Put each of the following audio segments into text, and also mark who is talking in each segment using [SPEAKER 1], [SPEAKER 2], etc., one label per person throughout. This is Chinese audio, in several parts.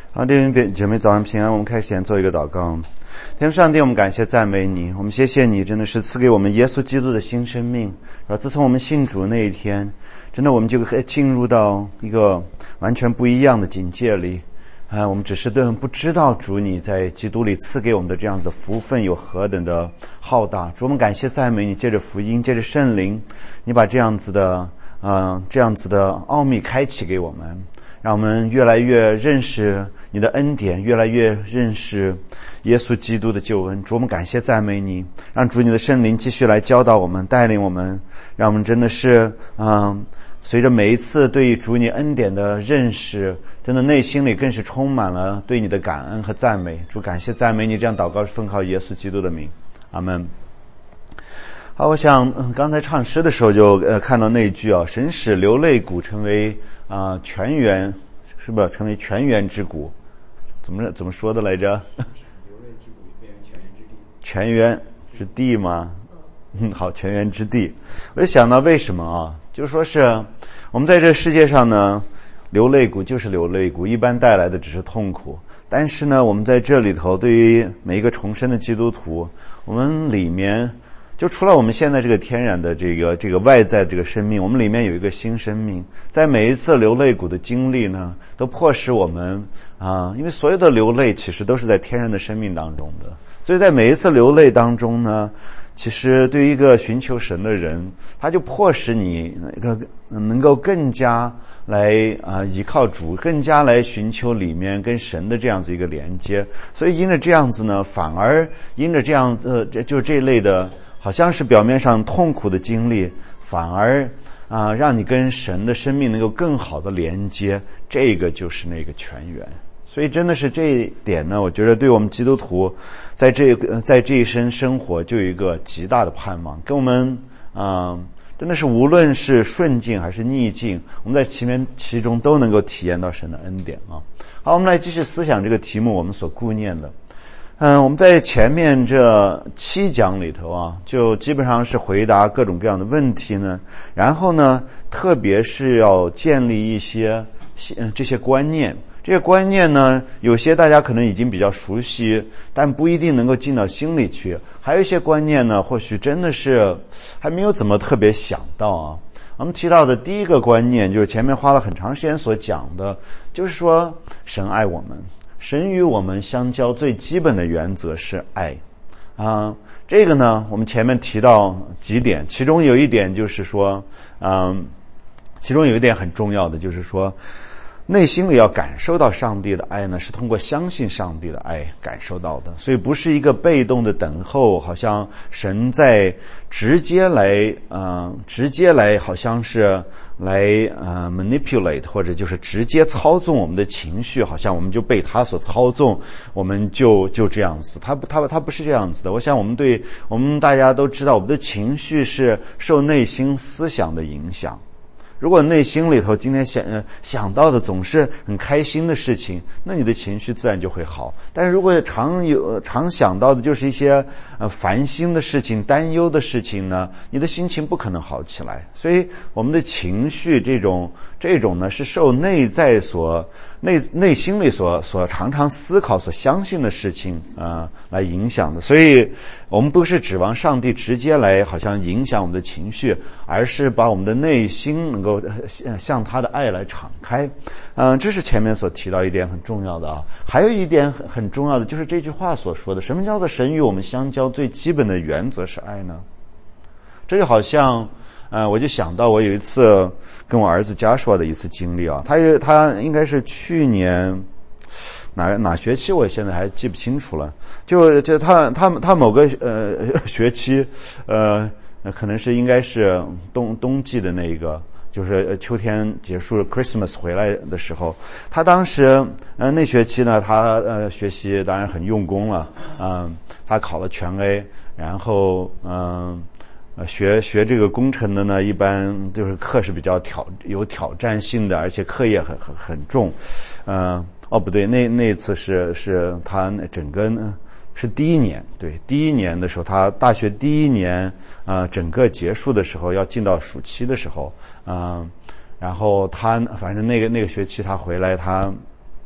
[SPEAKER 1] 好，弟兄姐妹早上平安。我们开始先做一个祷告。天父上帝，我们感谢赞美你，我们谢谢你，真的是赐给我们耶稣基督的新生命。然后自从我们信主那一天，真的我们就进入到一个完全不一样的境界里。我们只是不知道主你在基督里赐给我们的这样子的福分有何等的浩大。主，我们感谢赞美你，借着福音，借着圣灵，你把这样子的奥秘开启给我们，让我们越来越认识你的恩典，越来越认识耶稣基督的救恩。主，我们感谢赞美你，让主你的圣灵继续来教导我们，带领我们，让我们真的是随着每一次对主你恩典的认识，真的内心里更是充满了对你的感恩和赞美。主，感谢赞美你，这样祷告是奉靠耶稣基督的名，阿们。好，我想刚才唱诗的时候就看到那一句啊，神使流泪谷成为泉源，是吧？成为泉源之谷，怎么说的来着？
[SPEAKER 2] 流泪之谷变为泉源之地。
[SPEAKER 1] 泉源之地吗？好，泉源之地。我就想到为什么啊？就是说是我们在这世界上呢，流泪谷就是流泪谷，一般带来的只是痛苦。但是呢，我们在这里头，对于每一个重生的基督徒，我们里面就除了我们现在这个天然的这个外在这个生命，我们里面有一个新生命。在每一次流泪谷的经历呢，都迫使我们因为所有的流泪其实都是在天然的生命当中的，所以在每一次流泪当中呢，其实对于一个寻求神的人，他就迫使你能够更加来依靠主，更加来寻求里面跟神的这样子一个连接。所以因着这样子呢，反而因着这样就这一类的好像是表面上痛苦的经历，反而让你跟神的生命能够更好的连接，这个就是那个泉源。所以真的是这一点呢，我觉得对我们基督徒在这一生生活就有一个极大的盼望，跟我们真的是无论是顺境还是逆境，我们在其中都能够体验到神的恩典啊。好，我们来继续思想这个题目，我们所顾念的。我们在前面这7讲里头就基本上是回答各种各样的问题呢，然后呢，特别是要建立一些这些观念。这些观念呢，有些大家可能已经比较熟悉，但不一定能够进到心里去。还有一些观念呢，或许真的是还没有怎么特别想到我们提到的第一个观念，就是前面花了很长时间所讲的，就是说神爱我们，神与我们相交最基本的原则是爱这个呢，我们前面提到几点，其中有一点就是说其中有一点很重要的就是说，内心里要感受到上帝的爱呢，是通过相信上帝的爱感受到的，所以不是一个被动的等候，好像神在直接来好像是来manipulate， 或者就是直接操纵我们的情绪，好像我们就被他所操纵，我们就这样子。他不是这样子的。我想我们大家都知道，我们的情绪是受内心思想的影响。如果内心里头今天想到的总是很开心的事情，那你的情绪自然就会好。但是如果常想到的就是一些烦心的事情、担忧的事情呢，你的心情不可能好起来。所以我们的情绪这种呢，是受内在内心里所常常思考、所相信的事情来影响的。所以我们不是指望上帝直接来好像影响我们的情绪，而是把我们的内心能够向他的爱来敞开。这是前面所提到一点很重要的还有一点很重要的就是这句话所说的，什么叫做神与我们相交最基本的原则是爱呢？这就好像我就想到我有一次跟我儿子家说的一次经历他应该是去年哪学期我现在还记不清楚了，就他某个学期可能是应该是冬季的那个，就是秋天结束 Christmas 回来的时候，他当时那学期呢，他学习当然很用功了他考了全 A， 然后学这个工程的呢，一般就是课是比较有挑战性的，而且课业很重。不对，那次是他整个是第一年，对，第一年的时候，他大学第一年整个结束的时候，要进到暑期的时候，然后他反正那个学期他回来，他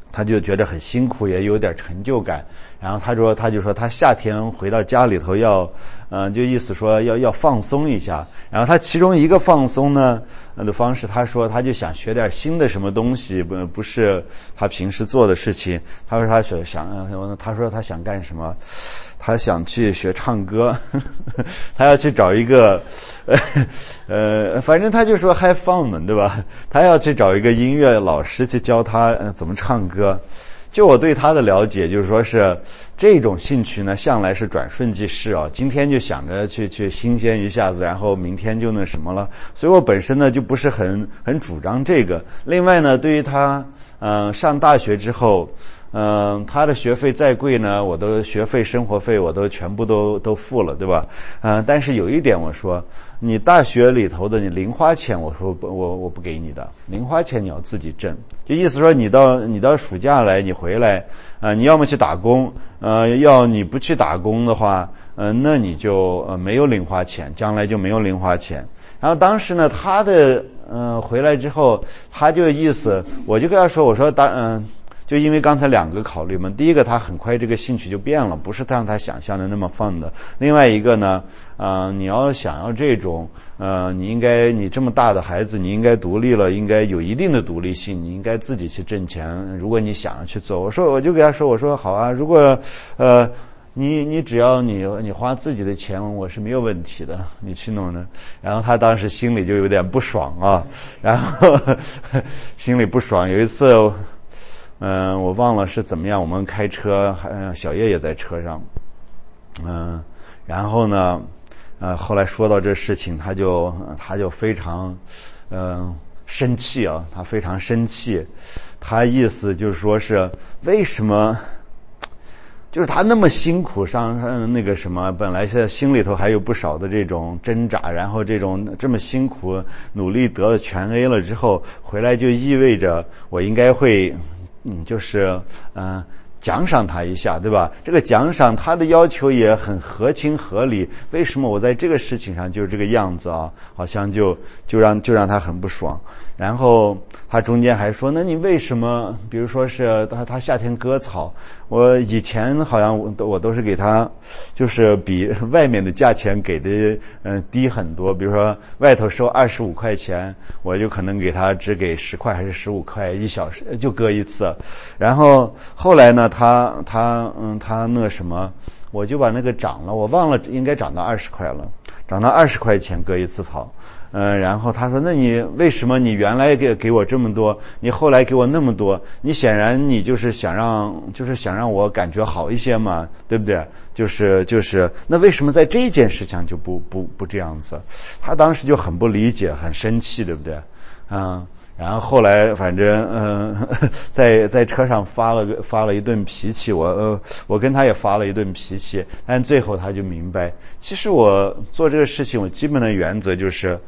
[SPEAKER 1] 他就觉得很辛苦，也有点成就感。然后他就说他夏天回到家里头就意思说要放松一下。然后他其中一个放松呢的方式，他说他就想学点新的什么东西，不是他平时做的事情。他说他想干什么？他想去学唱歌，他要去找一个反正他就说 have fun 嘛，对吧？他要去找一个音乐老师去教他怎么唱歌。就我对他的了解，就是说是这种兴趣呢，向来是转瞬即逝啊。今天就想着去新鲜一下子，然后明天就那什么了。所以我本身呢就不是很主张这个。另外呢，对于他上大学之后，他的学费再贵呢，我都学费生活费我都全部都付了，对吧？但是有一点我说，你大学里头的你零花钱，我说我不给你的，零花钱你要自己挣。就意思说你到暑假来，你回来你要么去打工，要你不去打工的话，那你就没有零花钱，将来就没有零花钱。然后当时呢，他的回来之后，他就意思，我就跟他说，我说就因为刚才两个考虑嘛，第一个他很快这个兴趣就变了，不是像他想象的那么放的。另外一个呢，你要想要这种，你这么大的孩子，你应该独立了，应该有一定的独立性，你应该自己去挣钱。如果你想要去做，我就给他说，我说好啊，如果你只要你花自己的钱，我是没有问题的，你去弄的。然后他当时心里就有点不爽啊，然后心里不爽。有一次我忘了是怎么样，我们开车，小叶也在车上，然后呢后来说到这事情，他就非常生气啊，他非常生气。他意思就是说是为什么就是他那么辛苦上那个什么，本来现在心里头还有不少的这种挣扎，然后这么辛苦努力得了全 A 了之后回来，就意味着我应该会就是奖赏他一下，对吧？这个奖赏他的要求也很合情合理，为什么我在这个事情上就是这个样子啊？好像就让他很不爽。然后他中间还说，那你为什么比如说是他夏天割草，我以前好像我都是给他就是比外面的价钱给的低很多，比如说外头收25块钱，我就可能给他只给10块还是15块1小时就割一次。然后后来呢他那什么，我就把那个涨了，我忘了应该涨到20块了，涨到20块钱割一次草。然后他说，那你为什么你原来给我这么多，你后来给我那么多？你显然你就是想让我感觉好一些嘛，对不对？就是那为什么在这件事情就不这样子？他当时就很不理解，很生气，对不对？然后后来反正在车上发了一顿脾气，我跟他也发了一顿脾气，但最后他就明白，其实我做这个事情，我基本的原则就是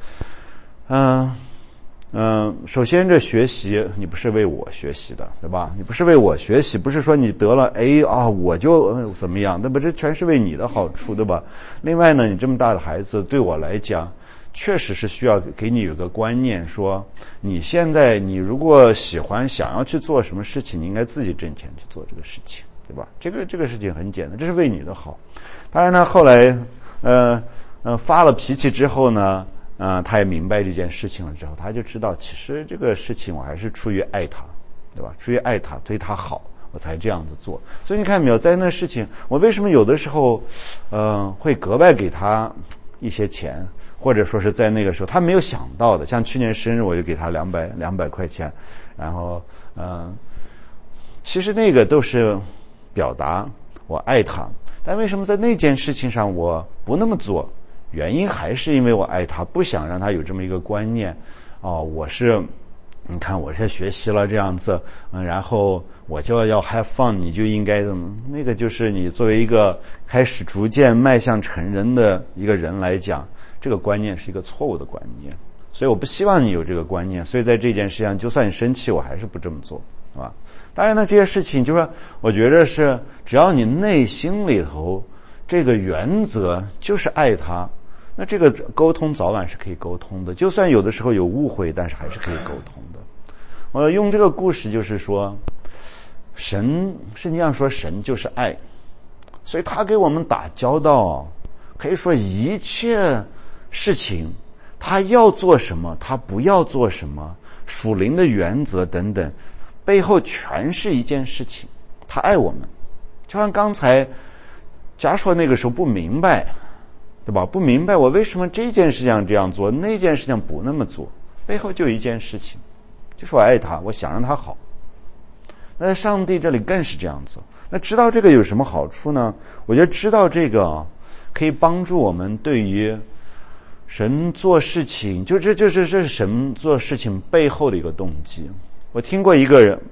[SPEAKER 1] 首先这学习你不是为我学习的，对吧？你不是为我学习，不是说你得了 A 啊我就怎么样，对吧？这全是为你的好处，对吧？另外呢，你这么大的孩子对我来讲确实是需要给你有个观念，说你现在你如果想要去做什么事情，你应该自己挣钱去做这个事情，对吧？这个事情很简单，这是为你的好。当然呢，后来发了脾气之后呢，他也明白这件事情了之后，他就知道其实这个事情我还是出于爱他，对吧？出于爱他，对他好，我才这样子做。所以你看没有，在那事情，我为什么有的时候会格外给他一些钱，或者说是在那个时候他没有想到的，像去年生日我就给他200块钱，然后其实那个都是表达我爱他。但为什么在那件事情上我不那么做？原因还是因为我爱他，不想让他有这么一个观念，你看我在学习了这样子，然后我就要 have fun， 你就应该那个就是你作为一个开始逐渐迈向成人的一个人来讲，这个观念是一个错误的观念，所以我不希望你有这个观念。所以在这件事上，就算你生气，我还是不这么做，是吧？当然呢，这些事情就是说，我觉得是只要你内心里头这个原则就是爱他，那这个沟通早晚是可以沟通的，就算有的时候有误会，但是还是可以沟通的。我用这个故事就是说， 神圣经上说神就是爱，所以他给我们打交道，可以说一切事情他要做什么，他不要做什么，属灵的原则等等，背后全是一件事情，他爱我们。就像刚才假说那个时候不明白，对吧？不明白我为什么这件事情这样做，那件事情不那么做，背后就一件事情，就是我爱他，我想让他好。那在上帝这里更是这样子。那知道这个有什么好处呢？我觉得知道这个可以帮助我们对于神做事情，这是神做事情背后的一个动机。我听过一个人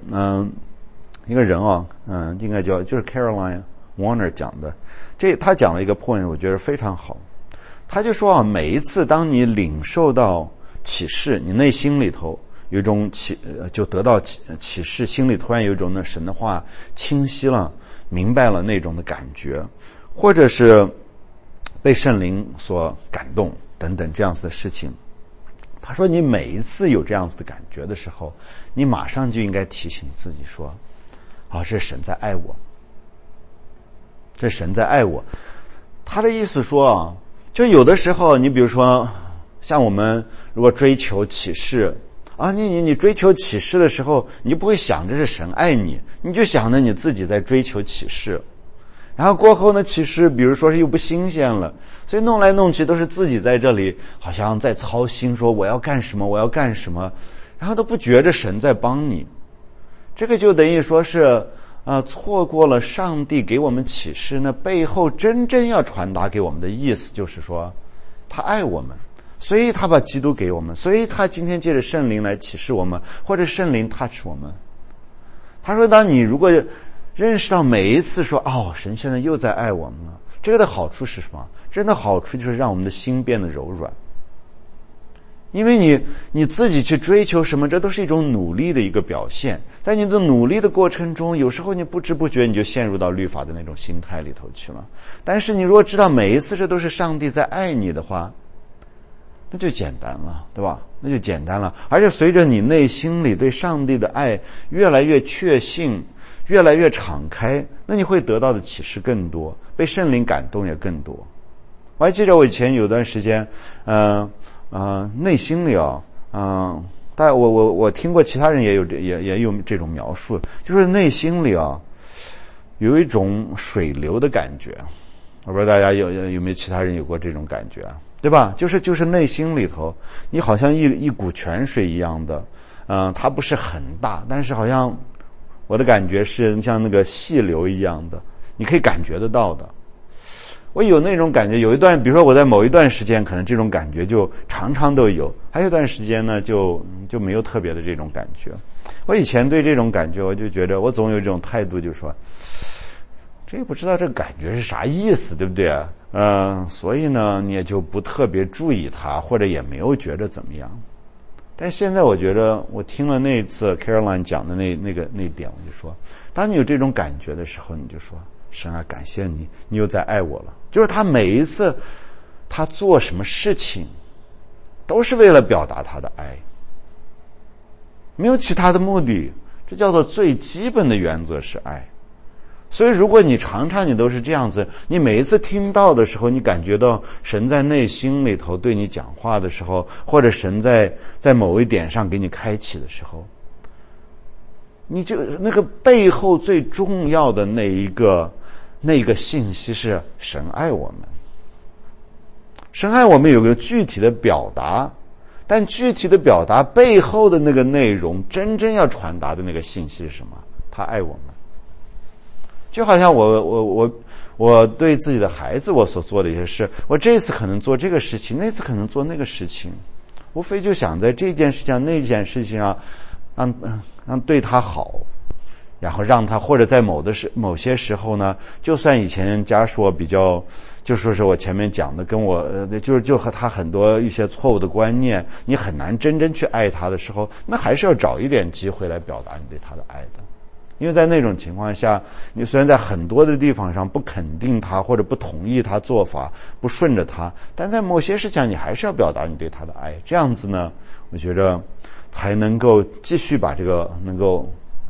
[SPEAKER 1] 应该就是 Caroline Warner 讲的，他讲了一个 point， 我觉得非常好。他就说每一次当你领受到启示，你内心里头有一种就得到启示，心里突然有一种神的话清晰了，明白了那种的感觉，或者是被圣灵所感动等等这样子的事情。他说你每一次有这样子的感觉的时候，你马上就应该提醒自己说，这是神在爱我，这是神在爱我。他的意思说就有的时候你比如说像我们如果追求启示你追求启示的时候，你就不会想着是神爱你，你就想着你自己在追求启示。然后过后呢，启示比如说是又不新鲜了，所以弄来弄去都是自己在这里好像在操心说我要干什么，然后都不觉着神在帮你。这个就等于说是错过了上帝给我们启示那背后真正要传达给我们的意思，就是说他爱我们，所以他把基督给我们，所以他今天借着圣灵来启示我们，或者圣灵 touch 我们。他说当你如果认识到每一次说神现在又在爱我们了，这个的好处是什么？真的好处就是让我们的心变得柔软。因为你自己去追求什么，这都是一种努力的一个表现。在你的努力的过程中，有时候你不知不觉你就陷入到律法的那种心态里头去了。但是你如果知道每一次这都是上帝在爱你的话，那就简单了，对吧？那就简单了。而且随着你内心里对上帝的爱越来越确信，越来越敞开，那你会得到的启示更多，被圣灵感动也更多。我还记得我以前有段时间内心里大概我听过其他人也有这种描述，就是内心里有一种水流的感觉。我不知道大家有没有其他人有过这种感觉对吧？就是内心里头你好像一股泉水一样的它不是很大，但是好像我的感觉是像那个细流一样的，你可以感觉得到的。我有那种感觉，有一段比如说我在某一段时间可能这种感觉就常常都有，还有一段时间呢就没有特别的这种感觉。我以前对这种感觉我就觉得我总有这种态度，就是说这也不知道这个感觉是啥意思，对不对所以呢你也就不特别注意它，或者也没有觉得怎么样。但现在我觉得我听了那次 Caroline 讲的那点，我就说当你有这种感觉的时候，你就说神啊，感谢你，你又在爱我了。就是他每一次他做什么事情都是为了表达他的爱，没有其他的目的，这叫做最基本的原则是爱。所以如果你常常你都是这样子，你每一次听到的时候，你感觉到神在内心里头对你讲话的时候，或者神在某一点上给你开启的时候，你就那个背后最重要的那一个信息是神爱我们。神爱我们有个具体的表达，但具体的表达背后的那个内容，真正要传达的那个信息是什么？他爱我们。就好像我对自己的孩子我所做的一些事，我这次可能做这个事情，那次可能做那个事情，无非就想在这件事情上那件事情上让对他好，然后让他或者在某些时候呢，就算以前家说比较就说是我前面讲的跟我就和他很多一些错误的观念，你很难真正去爱他的时候，那还是要找一点机会来表达你对他的爱的。因为在那种情况下，你虽然在很多的地方上不肯定他或者不同意他做法，不顺着他，但在某些事情你还是要表达你对他的爱。这样子呢，我觉得才能够继续把这个能够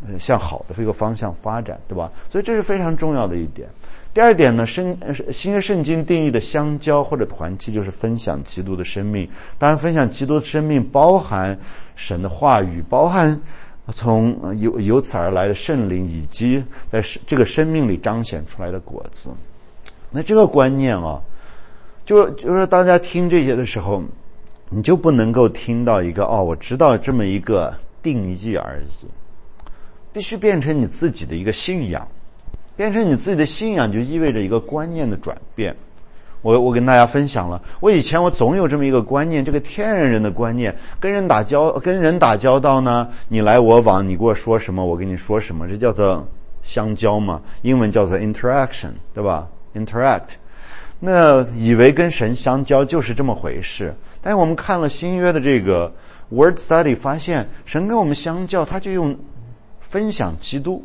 [SPEAKER 1] 向好的一个方向发展，对吧？所以这是非常重要的一点。第二点呢，新约圣经定义的相交或者团契就是分享基督的生命。当然分享基督的生命包含神的话语，包含从由此而来的圣灵，以及在这个生命里彰显出来的果子。那这个观念啊，就是大家听这些的时候，你就不能够听到一个我知道这么一个定义而已，必须变成你自己的一个信仰。变成你自己的信仰就意味着一个观念的转变。我跟大家分享了，我以前我总有这么一个观念，这个天然人的观念，跟人打交道呢，你来我往，你给我说什么我跟你说什么，这叫做相交嘛，英文叫做 interaction， 对吧？ interact。 那以为跟神相交就是这么回事，但是我们看了新约的这个 word study， 发现神跟我们相交，他就用分享基督。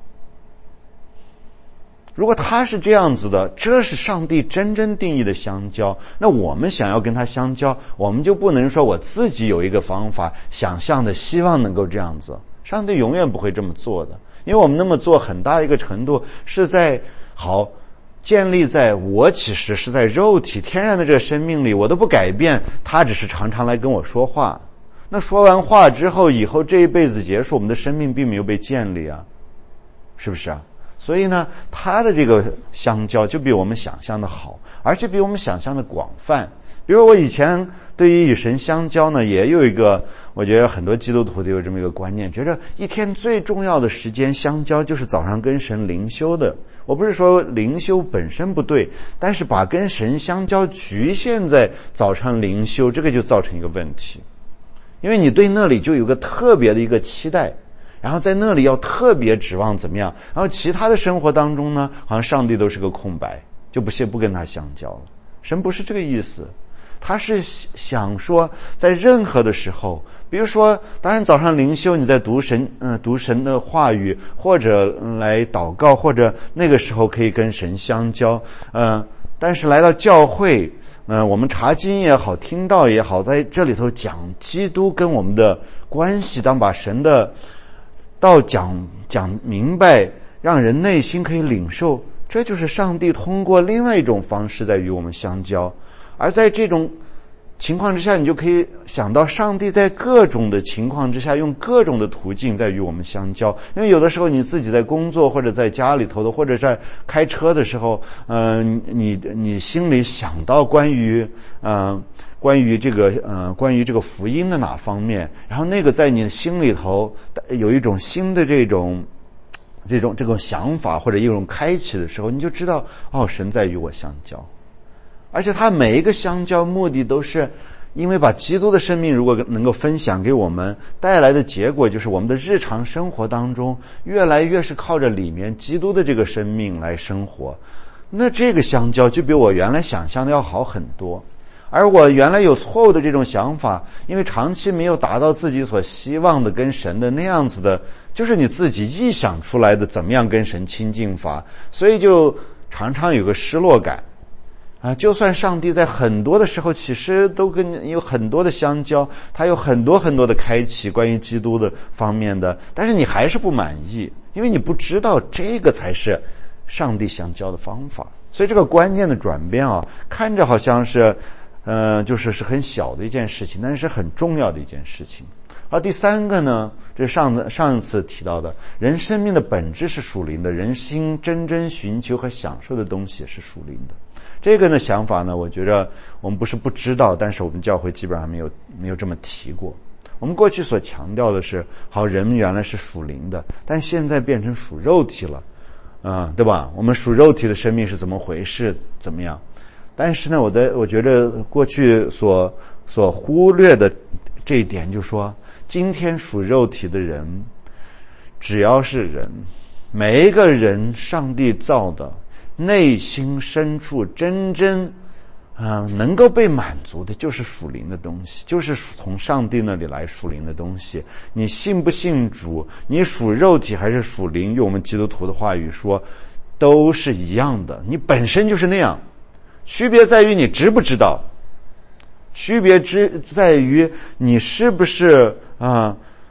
[SPEAKER 1] 如果他是这样子的，这是上帝真正定义的相交，那我们想要跟他相交，我们就不能说我自己有一个方法想象的希望能够这样子，上帝永远不会这么做的。因为我们那么做很大一个程度是在建立在我其实是在肉体天然的这个生命里，我都不改变，他只是常常来跟我说话。那说完话之后，以后这一辈子结束，我们的生命并没有被建立啊，是不是啊？所以呢，他的这个相交就比我们想象的好，而且比我们想象的广泛。比如我以前对于与神相交呢，也有一个，我觉得很多基督徒都有这么一个观念，觉得一天最重要的时间相交就是早上跟神灵修的。我不是说灵修本身不对，但是把跟神相交局限在早上灵修，这个就造成一个问题。因为你对那里就有个特别的一个期待，然后在那里要特别指望怎么样，然后其他的生活当中呢，好像上帝都是个空白，就不跟他相交了。神不是这个意思，他是想说在任何的时候，比如说当然早上灵修你在读神的话语，或者来祷告，或者那个时候可以跟神相交，但是来到教会，我们查经也好，听道也好，在这里头讲基督跟我们的关系，当把神的道讲明白，让人内心可以领受，这就是上帝通过另外一种方式在与我们相交。而在这种情况之下，你就可以想到上帝在各种的情况之下用各种的途径在与我们相交。因为有的时候你自己在工作，或者在家里头的，或者在开车的时候，你心里想到关于这个福音的哪方面，然后那个在你的心里头有一种新的这种想法或者一种开启的时候，你就知道神在与我相交。而且他每一个相交目的都是因为把基督的生命如果能够分享给我们，带来的结果就是我们的日常生活当中越来越是靠着里面基督的这个生命来生活。那这个相交就比我原来想象的要好很多。而我原来有错误的这种想法，因为长期没有达到自己所希望的跟神的那样子的，就是你自己臆想出来的怎么样跟神亲近法，所以就常常有个失落感就算上帝在很多的时候其实都跟你有很多的相交，他有很多很多的开启关于基督的方面的，但是你还是不满意，因为你不知道这个才是上帝相交的方法。所以这个观念的转变看着好像是就是很小的一件事情，但是很重要的一件事情。而第三个呢，这是上一次提到的，人生命的本质是属灵的，人心真正寻求和享受的东西也是属灵的。这个呢想法呢，我觉得我们不是不知道，但是我们教会基本上没有这么提过。我们过去所强调的是，人原来是属灵的，但现在变成属肉体了，对吧？我们属肉体的生命是怎么回事？怎么样？但是呢，我觉得过去所忽略的这一点，就是说，今天属肉体的人，只要是人，每一个人上帝造的，内心深处真正能够被满足的就是属灵的东西，就是从上帝那里来属灵的东西。你信不信主，你属肉体还是属灵，用我们基督徒的话语说，都是一样的，你本身就是那样。区别在于你知不知道，区别在于你是不是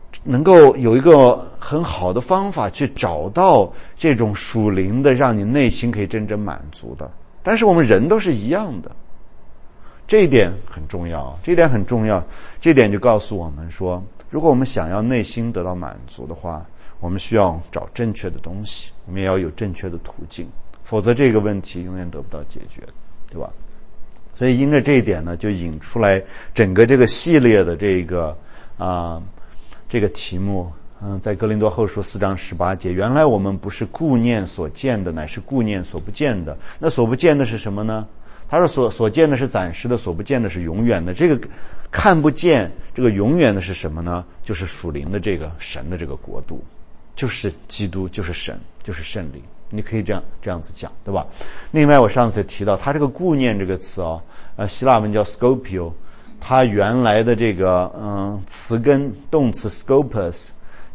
[SPEAKER 1] 能够有一个很好的方法去找到这种属灵的让你内心可以真正满足的。但是我们人都是一样的，这一点很重要，这一点很重要。这一点就告诉我们说，如果我们想要内心得到满足的话，我们需要找正确的东西，我们也要有正确的途径，否则这个问题永远得不到解决，对吧？所以因着这一点呢，就引出来整个这个系列的这个题目。在哥林多后书4章18节，原来我们不是顾念所见的，乃是顾念所不见的。那所不见的是什么呢？他说所见的是暂时的，所不见的是永远的。这个看不见，这个永远的是什么呢？就是属灵的这个神的这个国度，就是基督，就是神，就是圣灵。你可以这样子讲，对吧？另外我上次也提到，他这个顾念这个词希腊文叫 scopio， 它原来的这个词根动词 scopus，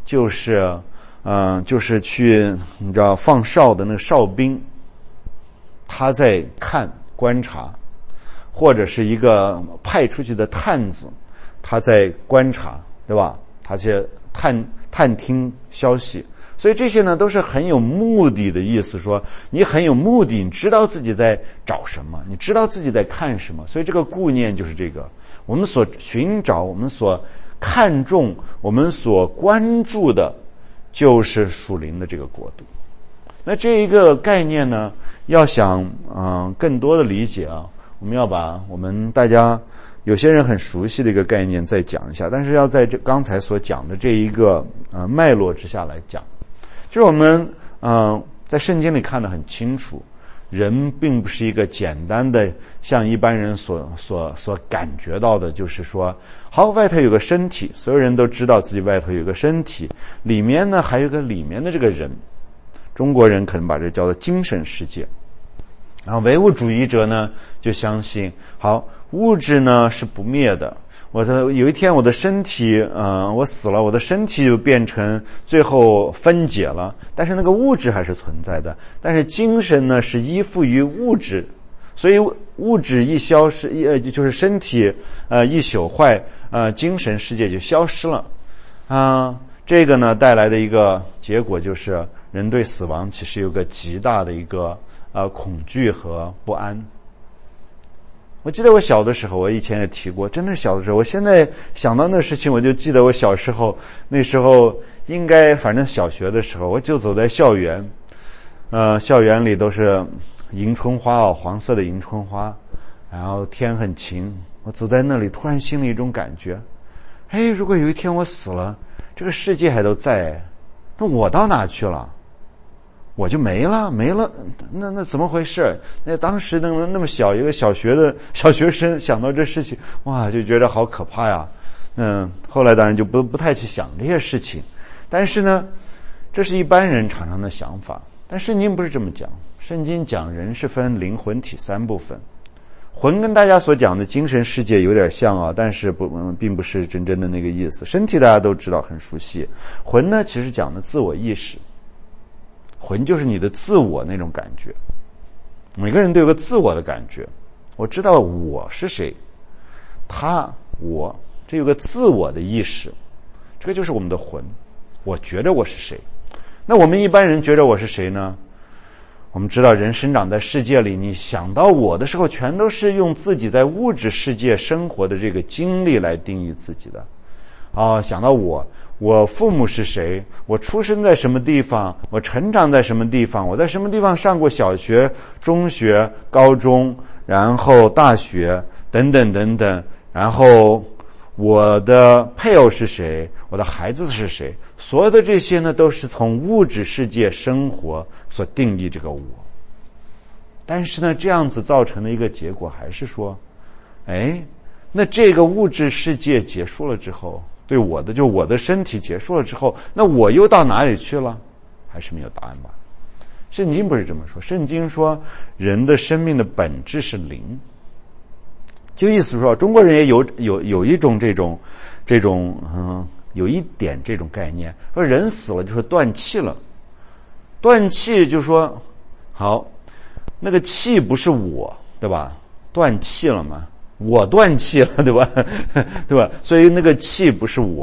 [SPEAKER 1] 就是去你知道放哨的那个哨兵，他在看观察，或者是一个派出去的探子，他在观察，对吧？他去探听消息。所以这些呢都是很有目的的意思，说你很有目的，你知道自己在找什么，你知道自己在看什么。所以这个顾念就是这个，我们所寻找，我们所看重，我们所关注的就是属灵的这个国度。那这一个概念呢，要想更多的理解我们要把我们大家有些人很熟悉的一个概念再讲一下，但是要在这刚才所讲的这一个脉络之下来讲。就是我们在圣经里看得很清楚，人并不是一个简单的像一般人所感觉到的，就是说好，外头有个身体，所有人都知道自己外头有个身体，里面呢还有个里面的这个人。中国人可能把这叫做精神世界。然后唯物主义者呢就相信，好，物质呢是不灭的，有一天我的身体我死了，我的身体就变成最后分解了，但是那个物质还是存在的。但是精神呢是依附于物质，所以物质一消失，就是身体一朽坏，精神世界就消失了。这个呢带来的一个结果就是人对死亡其实有个极大的一个恐惧和不安。我记得我小的时候，我以前也提过，真的小的时候，我现在想到那事情，我就记得我小时候，那时候应该反正小学的时候，我就走在校园，校园里都是迎春花黄色的迎春花，然后天很晴，我走在那里，突然心里一种感觉，如果有一天我死了，这个世界还都在，那我到哪去了？我就没了，那怎么回事？那当时那么小一个小学生想到这事情，哇，就觉得好可怕呀。后来当然就不太去想这些事情，但是呢，这是一般人常常的想法。但圣经不是这么讲，圣经讲人是分灵魂体三部分，魂跟大家所讲的精神世界有点像但是并不是真正的那个意思。身体大家都知道很熟悉，魂呢其实讲的自我意识。魂就是你的自我那种感觉，每个人都有个自我的感觉，我知道我是谁，我，这有个自我的意识，这个就是我们的魂，我觉得我是谁。那我们一般人觉得我是谁呢？我们知道人生长在世界里，你想到我的时候，全都是用自己在物质世界生活的这个经历来定义自己的。想到我父母是谁，我出生在什么地方，我成长在什么地方，我在什么地方上过小学、中学、高中，然后大学等等等等，然后我的配偶是谁，我的孩子是谁，所有的这些呢都是从物质世界生活所定义这个我。但是呢这样子造成的一个结果还是说，那这个物质世界结束了之后，对我的身体结束了之后，那我又到哪里去了？还是没有答案吧。圣经不是这么说，圣经说人的生命的本质是灵，就意思说中国人也有一种这种有一点这种概念，说人死了就是断气了。断气就说好，那个气不是我，对吧？断气了嘛，我断气了，对吧？对吧？所以那个气不是我，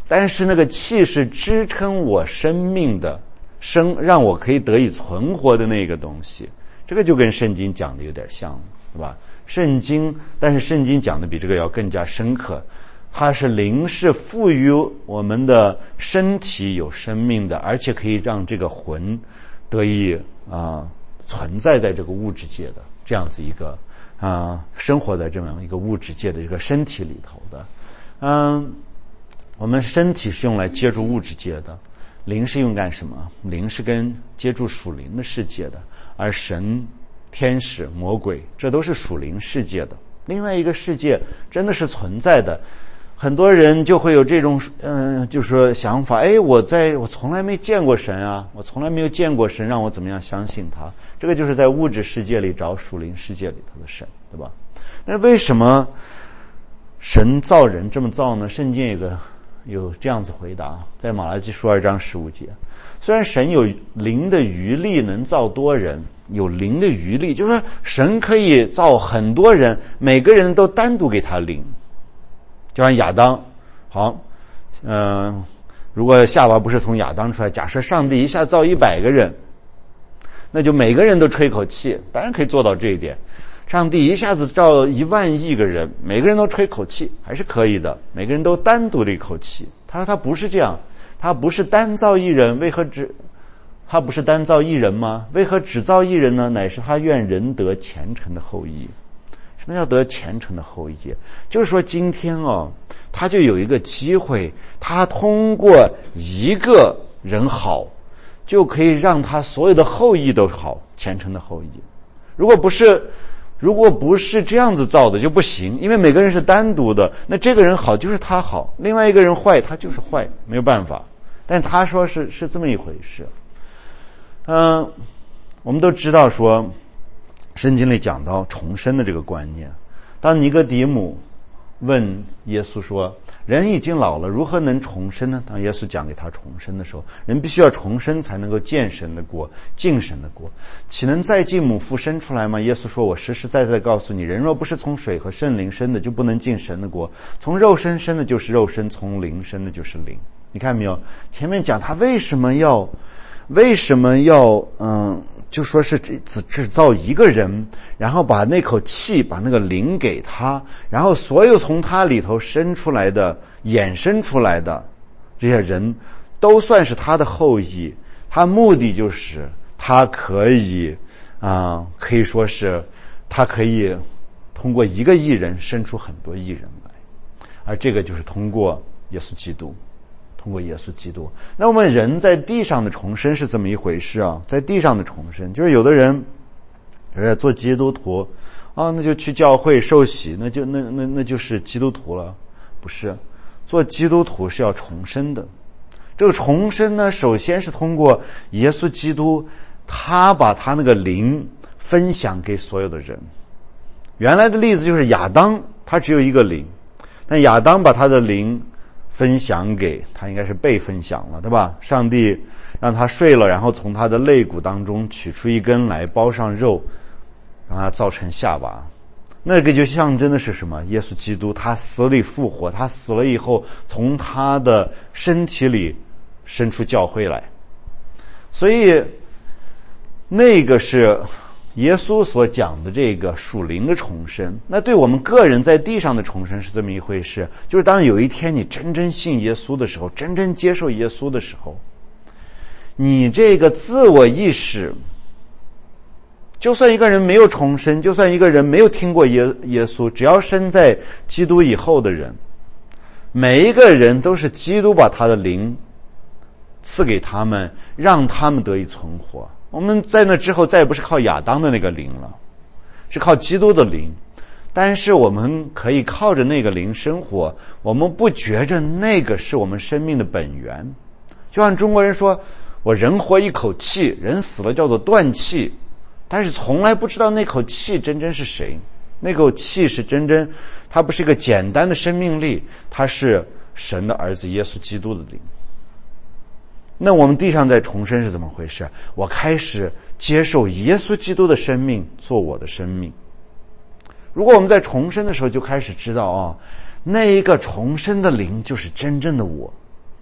[SPEAKER 1] 但是那个气是支撑我生命的让我可以得以存活的那个东西。这个就跟圣经讲的有点像，对吧？但是圣经讲的比这个要更加深刻。它是灵是赋予我们的身体有生命的，而且可以让这个魂得以存在在这个物质界的这样子一个生活在这样一个物质界的这个身体里头的。我们身体是用来接触物质界的，灵是用干什么？灵是跟接触属灵的世界的，而神、天使、魔鬼这都是属灵世界的。另外一个世界真的是存在的。很多人就会有这种就是说想法，我从来没见过神啊，我从来没有见过神，让我怎么样相信他？这个就是在物质世界里找属灵世界里头的神，对吧？那为什么神造人这么造呢？圣经有这样子回答，在马拉基书2章15节。虽然神有灵的余力能造多人，有灵的余力，就是说神可以造很多人，每个人都单独给他灵。就像亚当，好，如果夏娃不是从亚当出来，假设上帝一下造100个人，那就每个人都吹口气，当然可以做到这一点。上帝一下子造1万亿个人，每个人都吹口气，还是可以的，每个人都单独的一口气。他说他不是这样，他不是单造一人，他不是单造一人吗？为何只造一人呢？乃是他愿人得虔诚的后裔。什么叫得虔诚的后裔？就是说今天他就有一个机会，他通过一个人好，就可以让他所有的后裔都好，虔诚的后裔。如果不是这样子造的就不行，因为每个人是单独的，那这个人好就是他好，另外一个人坏他就是坏，没有办法。但他说是这么一回事。我们都知道说圣经里讲到重生的这个观念。当尼哥底母问耶稣说，人已经老了，如何能重生呢？当耶稣讲给他重生的时候，人必须要重生才能够见神的国，进神的国，岂能再进母腹生出来吗？耶稣说，我实实在在告诉你，人若不是从水和圣灵生的，就不能进神的国。从肉身生的就是肉身，从灵生的就是灵。你看没有？前面讲他为什么要就说是只造一个人，然后把那口气，把那个灵给他，然后所有从他里头生出来的、衍生出来的这些人都算是他的后裔。他目的就是他可以可以说是他可以通过一个义人生出很多义人来，而这个就是通过耶稣基督。那我们人在地上的重生是这么一回事啊？在地上的重生，就是有的人做基督徒那就去教会受洗，那就是基督徒了。不是，做基督徒是要重生的。这个重生呢，首先是通过耶稣基督，他把他那个灵分享给所有的人。原来的例子就是亚当，他只有一个灵，但亚当把他的灵分享给他，应该是被分享了，对吧？上帝让他睡了，然后从他的肋骨当中取出一根来，包上肉，让他造成夏娃。那个就象征的是什么？耶稣基督他死里复活，他死了以后从他的身体里生出教会来。所以那个是耶稣所讲的这个属灵的重生。那对我们个人在地上的重生是这么一回事，就是当有一天你真正信耶稣的时候，真正接受耶稣的时候，你这个自我意识，就算一个人没有重生，就算一个人没有听过耶稣，只要生在基督以后的人，每一个人都是基督把他的灵赐给他们，让他们得以存活。我们在那之后再也不是靠亚当的那个灵了，是靠基督的灵。但是我们可以靠着那个灵生活，我们不觉着那个是我们生命的本源。就像中国人说，我人活一口气，人死了叫做断气，但是从来不知道那口气真正是谁。那口气是真正，它不是一个简单的生命力，它是神的儿子耶稣基督的灵。那我们地上在重生是怎么回事？我开始接受耶稣基督的生命做我的生命。如果我们在重生的时候就开始知道那一个重生的灵就是真正的我，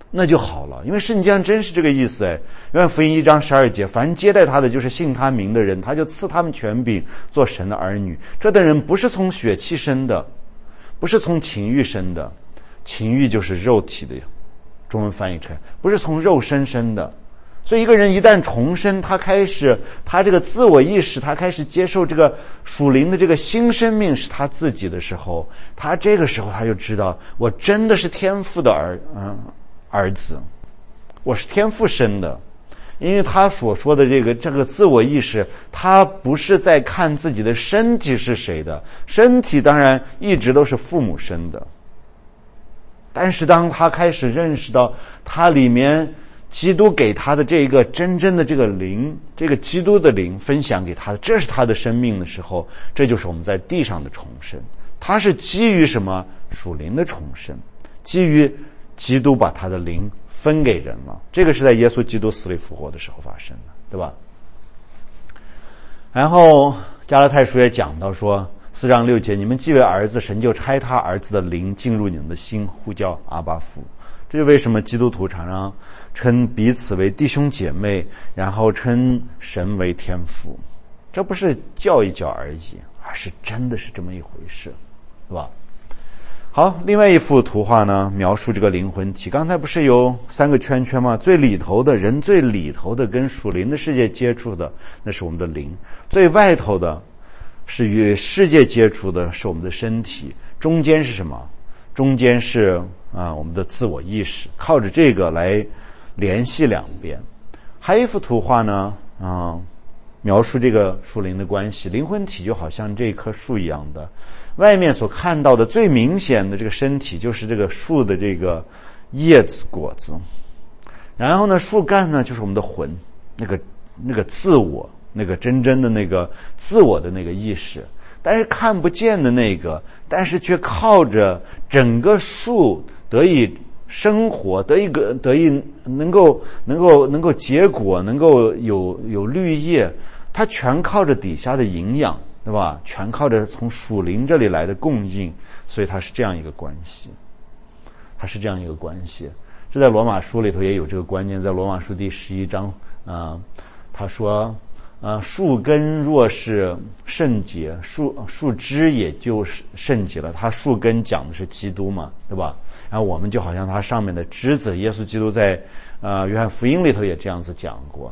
[SPEAKER 1] 那就好了。因为圣经上真是这个意思哎。约翰福音1章12节，凡接待他的，就是信他名的人，他就赐他们权柄做神的儿女。这等人不是从血气生的，不是从情欲生的，情欲就是肉体的，中文翻译成不是从肉身生的。所以一个人一旦重生，他这个自我意识，他开始接受这个属灵的这个新生命是他自己的时候，他这个时候他就知道，我真的是天父的儿子，我是天父生的。因为他所说的这个自我意识，他不是在看自己的身体是谁的，身体当然一直都是父母生的，但是当他开始认识到他里面基督给他的这个真正的这个灵，这个基督的灵分享给他的，这是他的生命的时候，这就是我们在地上的重生。他是基于什么？属灵的重生，基于基督把他的灵分给人了。这个是在耶稣基督死里复活的时候发生的，对吧？然后加拉太书也讲到说4章6节，你们既为儿子，神就差他儿子的灵进入你们的心，呼叫阿爸父。这就为什么基督徒常常称彼此为弟兄姐妹，然后称神为天父。这不是叫一叫而已，而是真的是这么一回事，对吧？好，另外一幅图画呢，描述这个灵魂体。刚才不是有3个圈圈吗？最里头的人，最里头的跟属灵的世界接触的，那是我们的灵；最外头的是与世界接触的，是我们的身体。中间是什么？中间是我们的自我意识，靠着这个来联系两边。还有一幅图画呢，描述这个属灵的关系。灵魂体就好像这棵树一样的，外面所看到的最明显的这个身体就是这个树的这个叶子果子，然后呢树干呢就是我们的魂，那个自我，那个真正的那个自我的那个意识，但是看不见的那个，但是却靠着整个树得以生活，得以能够结果，能够有绿叶，它全靠着底下的营养，对吧？全靠着从属灵这里来的供应，所以它是这样一个关系。这在罗马书里头也有这个观念，在罗马书第11章，他说树根若是圣洁，树枝也就是圣洁了。他树根讲的是基督嘛，对吧？然后我们就好像他上面的枝子，耶稣基督在约翰福音里头也这样子讲过。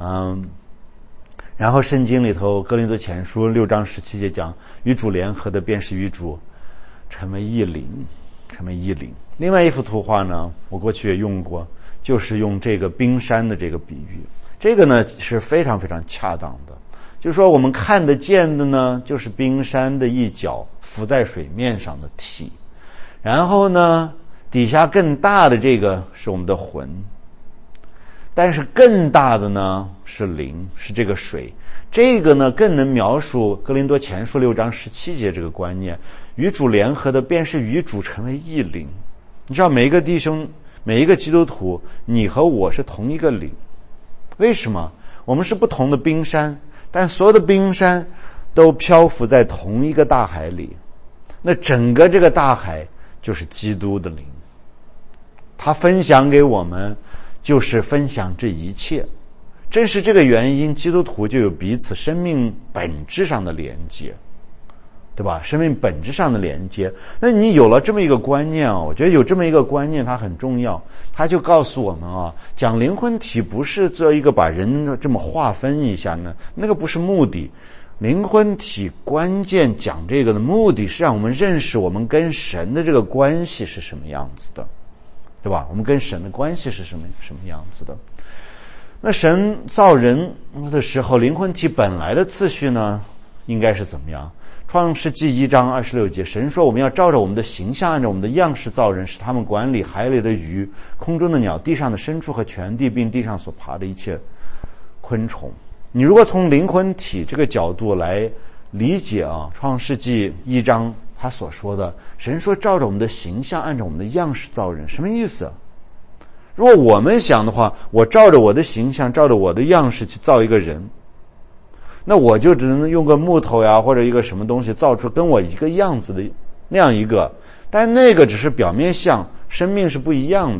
[SPEAKER 1] 然后圣经里头哥林多前书6章17节讲，与主联合的便是与主成为一灵。另外一幅图画呢，我过去也用过，就是用这个冰山的这个比喻。这个呢是非常非常恰当的，就是说我们看得见的呢，就是冰山的一角浮在水面上的体，然后呢底下更大的这个是我们的魂，但是更大的呢是灵，是这个水。这个呢更能描述哥林多前书6章17节这个观念，与主联合的便是与主成为一灵。你知道每一个弟兄，每一个基督徒，你和我是同一个灵。为什么？我们是不同的冰山，但所有的冰山都漂浮在同一个大海里。那整个这个大海就是基督的灵，他分享给我们就是分享这一切。正是这个原因，基督徒就有彼此生命本质上的连接，对吧？生命本质上的连接。那你有了这么一个观念我觉得有这么一个观念它很重要，它就告诉我们讲灵魂体不是做一个把人这么划分一下呢，那个不是目的。灵魂体关键讲这个的目的是让我们认识我们跟神的这个关系是什么样子的，对吧？我们跟神的关系是什么样子的。那神造人的时候，灵魂体本来的次序呢应该是怎么样？创世纪1章26节，神说我们要照着我们的形象，按照我们的样式造人，使他们管理海里的鱼、空中的鸟、地上的牲畜和全地，并地上所爬的一切昆虫。你如果从灵魂体这个角度来理解创世纪1章他所说的，神说照着我们的形象，按照我们的样式造人，什么意思？如果我们想的话，我照着我的形象，照着我的样式去造一个人，那我就只能用个木头呀，或者一个什么东西造出跟我一个样子的那样一个，但那个只是表面像，生命是不一样的。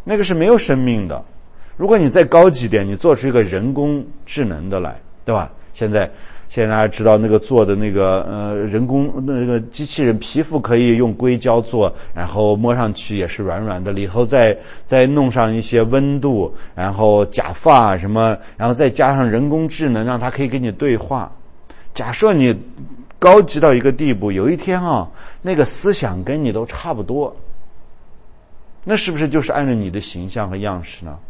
[SPEAKER 1] 那个是没有生命的。如果你再高级点，你做出一个人工智能的来，对吧？现在大家知道那个做的那个人工那个机器人皮肤可以用硅胶做，然后摸上去也是软软的，里头再弄上一些温度，然后假发什么，然后再加上人工智能，让它可以跟你对话。假设你高级到一个地步，有一天啊，那个思想跟你都差不多，那是不是就是按照你的形象和样式呢？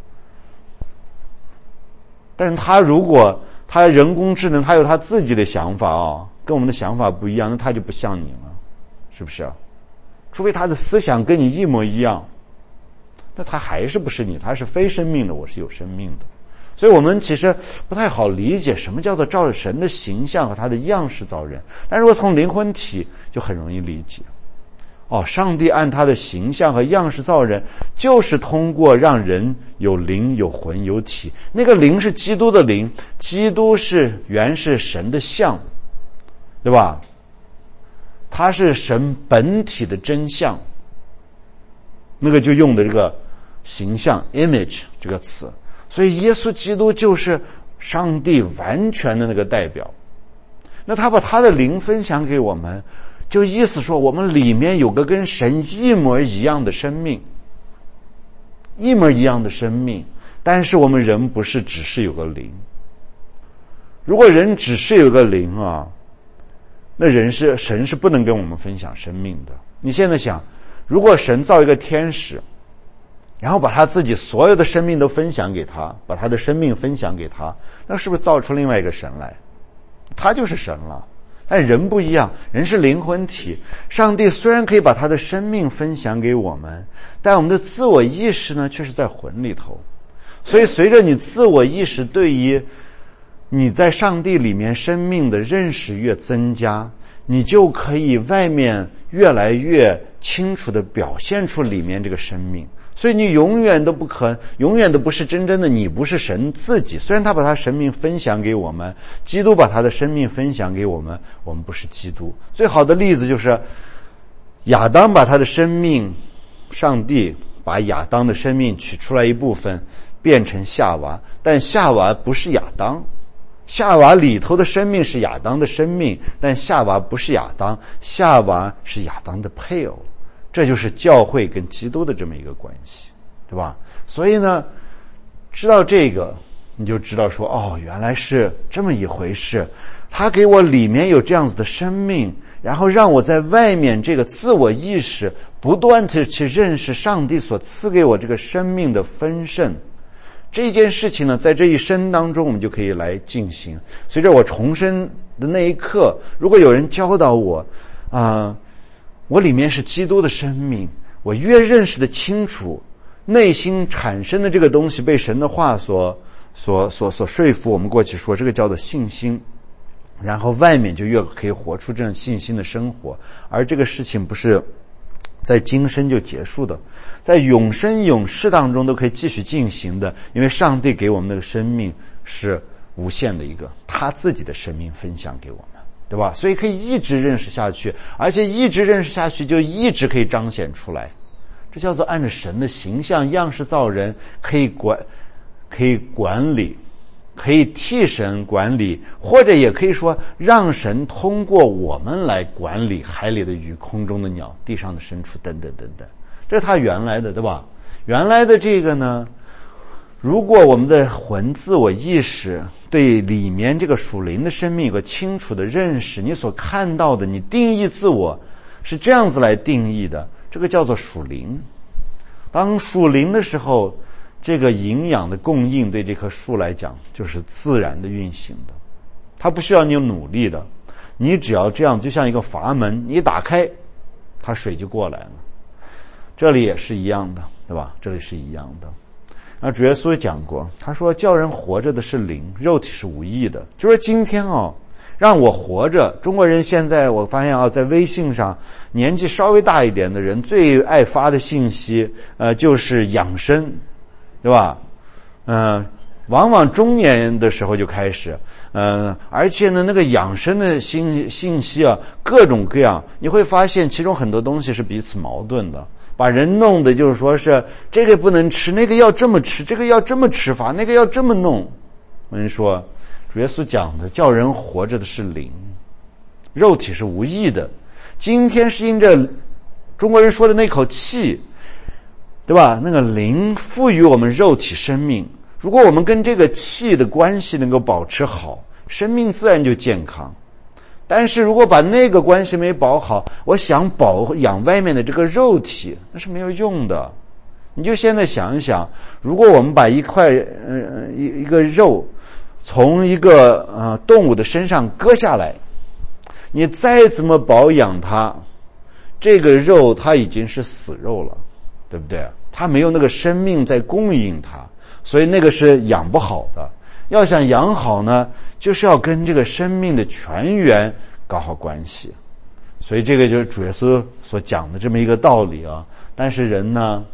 [SPEAKER 1] 但是他如果他人工智能，他有他自己的想法啊，跟我们的想法不一样，那他就不像你了，是不是啊？除非他的思想跟你一模一样，那他还是不是你，他是非生命的，我是有生命的。所以我们其实不太好理解什么叫做照着神的形象和他的样式造人，但如果从灵魂体就很容易理解。上帝按他的形象和样式造人，就是通过让人有灵有魂有体。那个灵是基督的灵，基督原是神的像，对吧？他是神本体的真相，那个就用的这个形象 image 这个词。所以耶稣基督就是上帝完全的那个代表。那他把他的灵分享给我们，就意思说我们里面有个跟神一模一样的生命，一模一样的生命。但是我们人不是只是有个灵。如果人只是有个灵啊，那神是不能跟我们分享生命的。你现在想，如果神造一个天使，然后把他自己所有的生命都分享给他，把他的生命分享给他，那是不是造出另外一个神来？他就是神了。但人不一样，人是灵魂体。上帝虽然可以把他的生命分享给我们，但我们的自我意识呢，却是在魂里头。所以随着你自我意识对于你在上帝里面生命的认识越增加，你就可以外面越来越清楚地表现出里面这个生命。所以你永远都不是真正的你，不是神自己。虽然他把他生命分享给我们，基督把他的生命分享给我们，我们不是基督。最好的例子就是亚当把他的生命，上帝把亚当的生命取出来一部分变成夏娃，但夏娃不是亚当。夏娃里头的生命是亚当的生命，但夏娃不是亚当，夏娃是亚当的配偶。这就是教会跟基督的这么一个关系，对吧？所以呢，知道这个，你就知道说，原来是这么一回事。他给我里面有这样子的生命，然后让我在外面这个自我意识不断的去认识上帝所赐给我这个生命的丰盛。这件事情呢，在这一生当中我们就可以来进行。随着我重生的那一刻，如果有人教导我我里面是基督的生命，我越认识的清楚，内心产生的这个东西被神的话所说服，我们过去说这个叫做信心，然后外面就越可以活出这样信心的生活。而这个事情不是在今生就结束的，在永生永世当中都可以继续进行的，因为上帝给我们的生命是无限的一个，他自己的生命分享给我们，对吧？所以可以一直认识下去，而且一直认识下去就一直可以彰显出来。这叫做按照神的形象样式造人，可以管理，可以替神管理，或者也可以说让神通过我们来管理海里的鱼、空中的鸟、地上的牲畜等等等等。这是他原来的，对吧？原来的这个呢，如果我们的魂自我意识对里面这个属灵的生命有个清楚的认识，你所看到的，你定义自我是这样子来定义的，这个叫做属灵。当属灵的时候，这个营养的供应对这棵树来讲就是自然的运行的，它不需要你努力的，你只要这样，就像一个阀门，你一打开，它水就过来了。这里也是一样的，对吧？这里是一样的。那主耶稣也讲过，他说叫人活着的是灵，肉体是无益的。就说今天让我活着，中国人现在我发现在微信上年纪稍微大一点的人最爱发的信息就是养生，对吧？往往中年的时候就开始而且呢那个养生的信息各种各样，你会发现其中很多东西是彼此矛盾的。 把人弄的就是说是这个不能吃，那个要这么吃，这个要这么吃法，那个要这么弄。我跟你说，主耶稣讲的叫人活着的是灵，肉体是无益的。今天是因着中国人说的那口气，对吧？那个灵赋予我们肉体生命，如果我们跟这个气的关系能够保持好，生命自然就健康。但是如果把那个关系没保好，我想保养外面的这个肉体，那是没有用的。你就现在想一想，如果我们把一块一个肉从一个动物的身上割下来，你再怎么保养它，这个肉它已经是死肉了，对不对？它没有那个生命在供应它，所以那个是养不好的。要想养好呢，就是要跟这个生命的泉源搞好关系。所以这个就是主耶稣所讲的这么一个道理啊。但是人呢，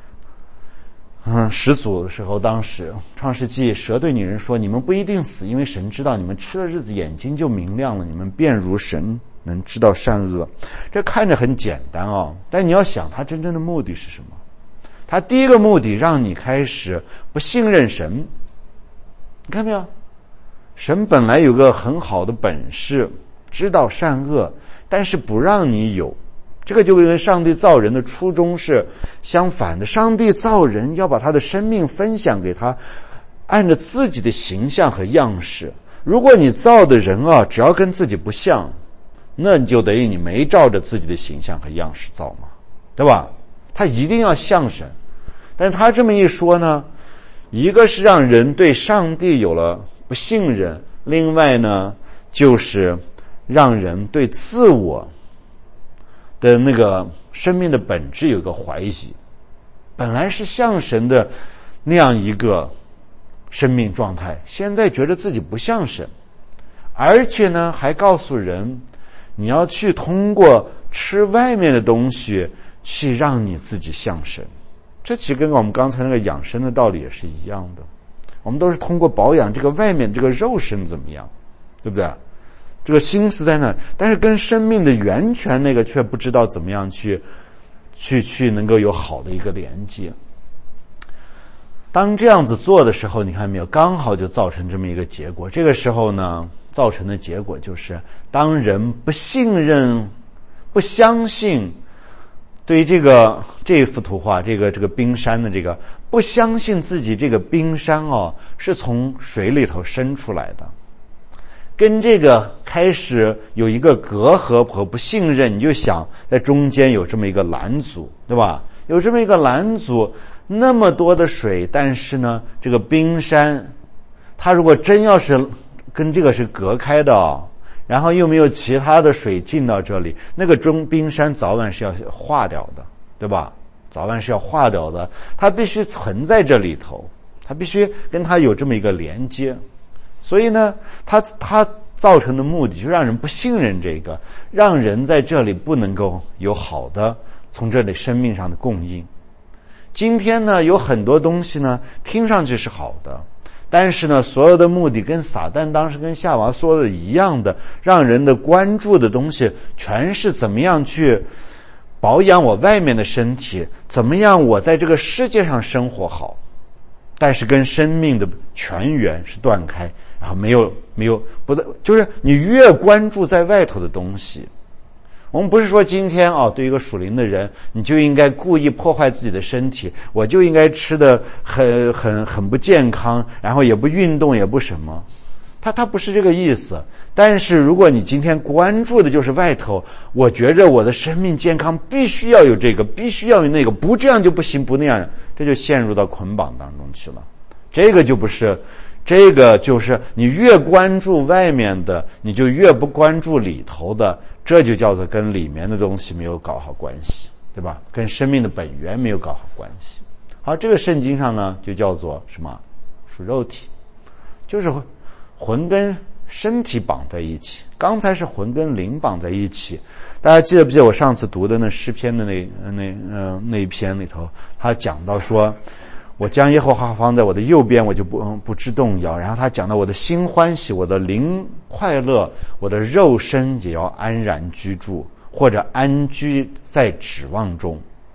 [SPEAKER 1] 始祖的时候，当时创世纪蛇对女人说，你们不一定死，因为神知道你们吃了日子眼睛就明亮了，你们便如神，能知道善恶。这看着很简单啊，但你要想他真正的目的是什么？他第一个目的让你开始不信任神。你看没有？神本来有个很好的本事，知道善恶，但是不让你有。这个就跟上帝造人的初衷是相反的。上帝造人要把他的生命分享给他，按照自己的形象和样式。如果你造的人啊，只要跟自己不像，那就等于你没照着自己的形象和样式造嘛，对吧？他一定要像神。但是他这么一说呢，一个是让人对上帝有了不信任，另外呢就是让人对自我的那个生命的本质有个怀疑。本来是像神的那样一个生命状态，现在觉得自己不像神，而且呢还告诉人你要去通过吃外面的东西去让你自己像神。这其实跟我们刚才那个养生的道理也是一样的，我们都是通过保养这个外面这个肉身怎么样，对不对？这个心思在那，但是跟生命的源泉那个却不知道怎么样去能够有好的一个连接。当这样子做的时候，你看没有，刚好就造成这么一个结果。这个时候呢，造成的结果就是当人不信任不相信，对于这幅图画，这个冰山的这个不相信自己这个冰山是从水里头生出来的，跟这个开始有一个隔阂和不信任，你就想在中间有这么一个拦阻，对吧？有这么一个拦阻，那么多的水，但是呢这个冰山它如果真要是跟这个是隔开的然后又没有其他的水进到这里，那个冰山早晚是要化掉的，对吧？早晚是要化掉的，它必须存在这里头，它必须跟它有这么一个连接。所以呢它造成的目的就是让人不信任这个，让人在这里不能够有好的从这里生命上的供应。今天呢有很多东西呢听上去是好的，但是呢所有的目的跟撒旦当时跟夏娃说的一样的，让人的关注的东西全是怎么样去保养我外面的身体，怎么样我在这个世界上生活好，但是跟生命的泉源是断开，然后没有不的，就是你越关注在外头的东西。我们不是说今天对于一个属灵的人你就应该故意破坏自己的身体，我就应该吃的很不健康，然后也不运动也不什么，他不是这个意思。但是如果你今天关注的就是外头，我觉着我的生命健康必须要有这个，必须要有那个，不这样就不行，不那样，这就陷入到捆绑当中去了。这个就不是，这个就是你越关注外面的，你就越不关注里头的，这就叫做跟里面的东西没有搞好关系，对吧？跟生命的本源没有搞好关系。好，这个圣经上呢就叫做什么？属肉体，就是魂跟身体绑在一起。刚才是魂跟灵绑在一起，大家记得不记得我上次读的那诗篇的那一篇里头，他讲到说，我将耶和华放在我的右边，我就不致动摇。然后他讲到我的心欢喜，我的灵快乐，我的肉身也要安然居住，或者安居在指望中。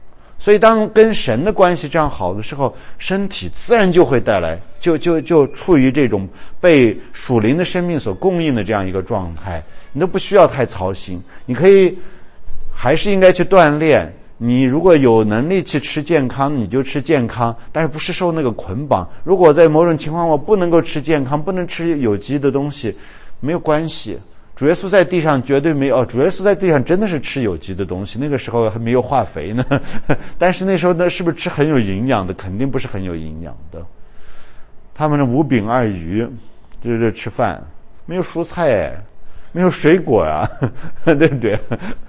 [SPEAKER 1] 所以当跟神的关系这样好的时候，身体自然就会带来就处于这种被属灵的生命所供应的这样一个状态，你都不需要太操心。你可以还是应该去锻炼，你如果有能力去吃健康你就吃健康，但是不是受那个捆绑。如果在某种情况我不能够吃健康，不能吃有机的东西，没有关系。主耶稣在地上绝对没有，主耶稣在地上真的是吃有机的东西，那个时候还没有化肥呢。但是那时候呢，是不是吃很有营养的？肯定不是很有营养的。他们的5饼2鱼就是吃饭，没有蔬菜，没有水果啊，对不对？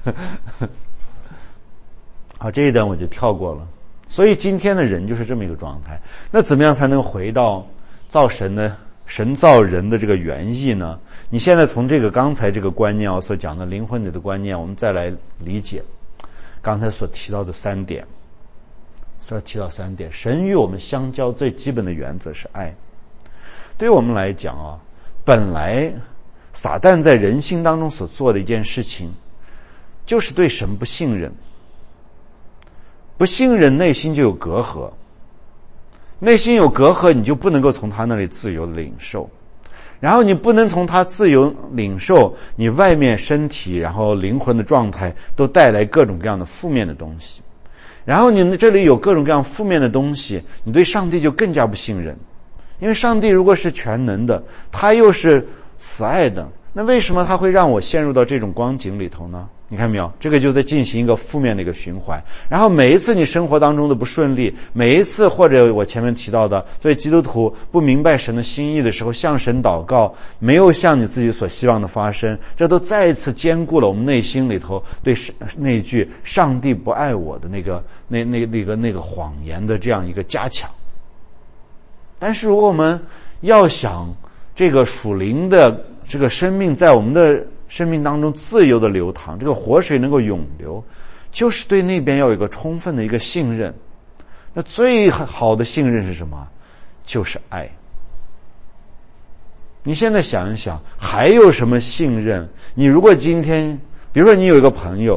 [SPEAKER 1] 好，这一段我就跳过了。所以今天的人就是这么一个状态。那怎么样才能回到造神的神造人的这个原意呢？你现在从这个刚才这个观念所讲的灵魂里的观念，我们再来理解刚才所提到的3点。神与我们相交最基本的原则是爱。对于我们来讲啊，本来撒旦在人心当中所做的一件事情，就是对神不信任。不信任，内心就有隔阂，内心有隔阂，你就不能够从他那里自由领受，然后你不能从他自由领受，你外面身体然后灵魂的状态都带来各种各样的负面的东西，然后你这里有各种各样负面的东西，你对上帝就更加不信任。因为上帝如果是全能的，他又是慈爱的，那为什么他会让我陷入到这种光景里头呢？你看没有，这个就在进行一个负面的一个循环。然后每一次你生活当中的不顺利，每一次或者我前面提到的，作为基督徒不明白神的心意的时候，向神祷告没有像你自己所希望的发生，这都再一次兼顾了我们内心里头对那句上帝不爱我的那个谎言的这样一个加强。但是如果我们要想这个属灵的这个生命在我们的生命当中自由的流淌，这个活水能够涌流，就是对那边要有一个充分的一个信任。那最好的信任是什么？就是爱。你现在想一想，还有什么信任？你如果今天比如说你有一个朋友，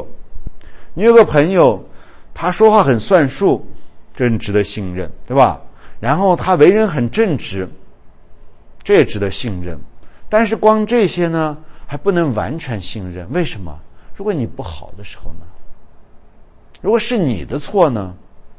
[SPEAKER 1] 他说话很算数，这值得信任，对吧？然后他为人很正直，这也值得信任。但是光这些呢还不能完全信任。为什么？如果你不好的时候呢？如果是你的错呢？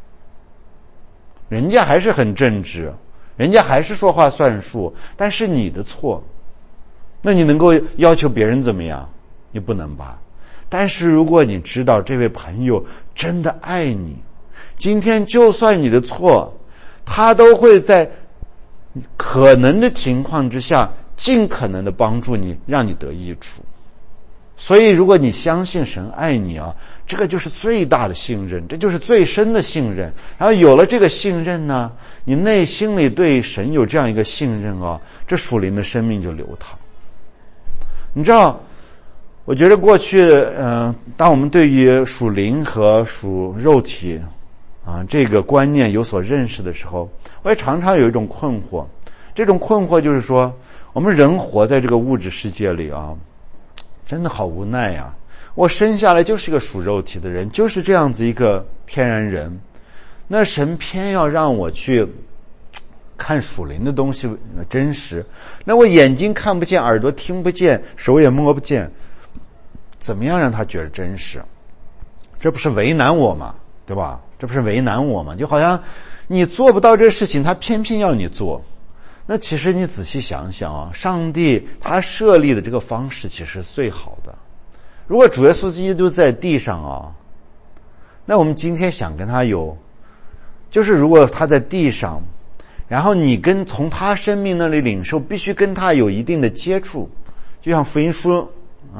[SPEAKER 1] 人家还是很正直，人家还是说话算数，但是你的错，那你能够要求别人怎么样？你不能吧。但是如果你知道这位朋友真的爱你，今天就算你的错，他都会在可能的情况之下尽可能的帮助你，让你得益处。所以如果你相信神爱你啊，这个就是最大的信任，这就是最深的信任。然后有了这个信任呢，你内心里对神有这样一个信任啊，这属灵的生命就流淌。你知道，我觉得过去当我们对于属灵和属肉体这个观念有所认识的时候，我也常常有一种困惑。这种困惑就是说，我们人活在这个物质世界里啊，真的好无奈啊。我生下来就是个属肉体的人，就是这样子一个天然人，那神偏要让我去看属灵的东西真实，那我眼睛看不见，耳朵听不见，手也摸不见，怎么样让他觉得真实？这不是为难我吗？对吧？这不是为难我吗？就好像你做不到这事情，他偏偏要你做。那其实你仔细想想啊，上帝他设立的这个方式其实是最好的。如果主耶稣基督在地上啊，那我们今天想跟他就是如果他在地上，然后你从他生命那里领受，必须跟他有一定的接触，就像福音书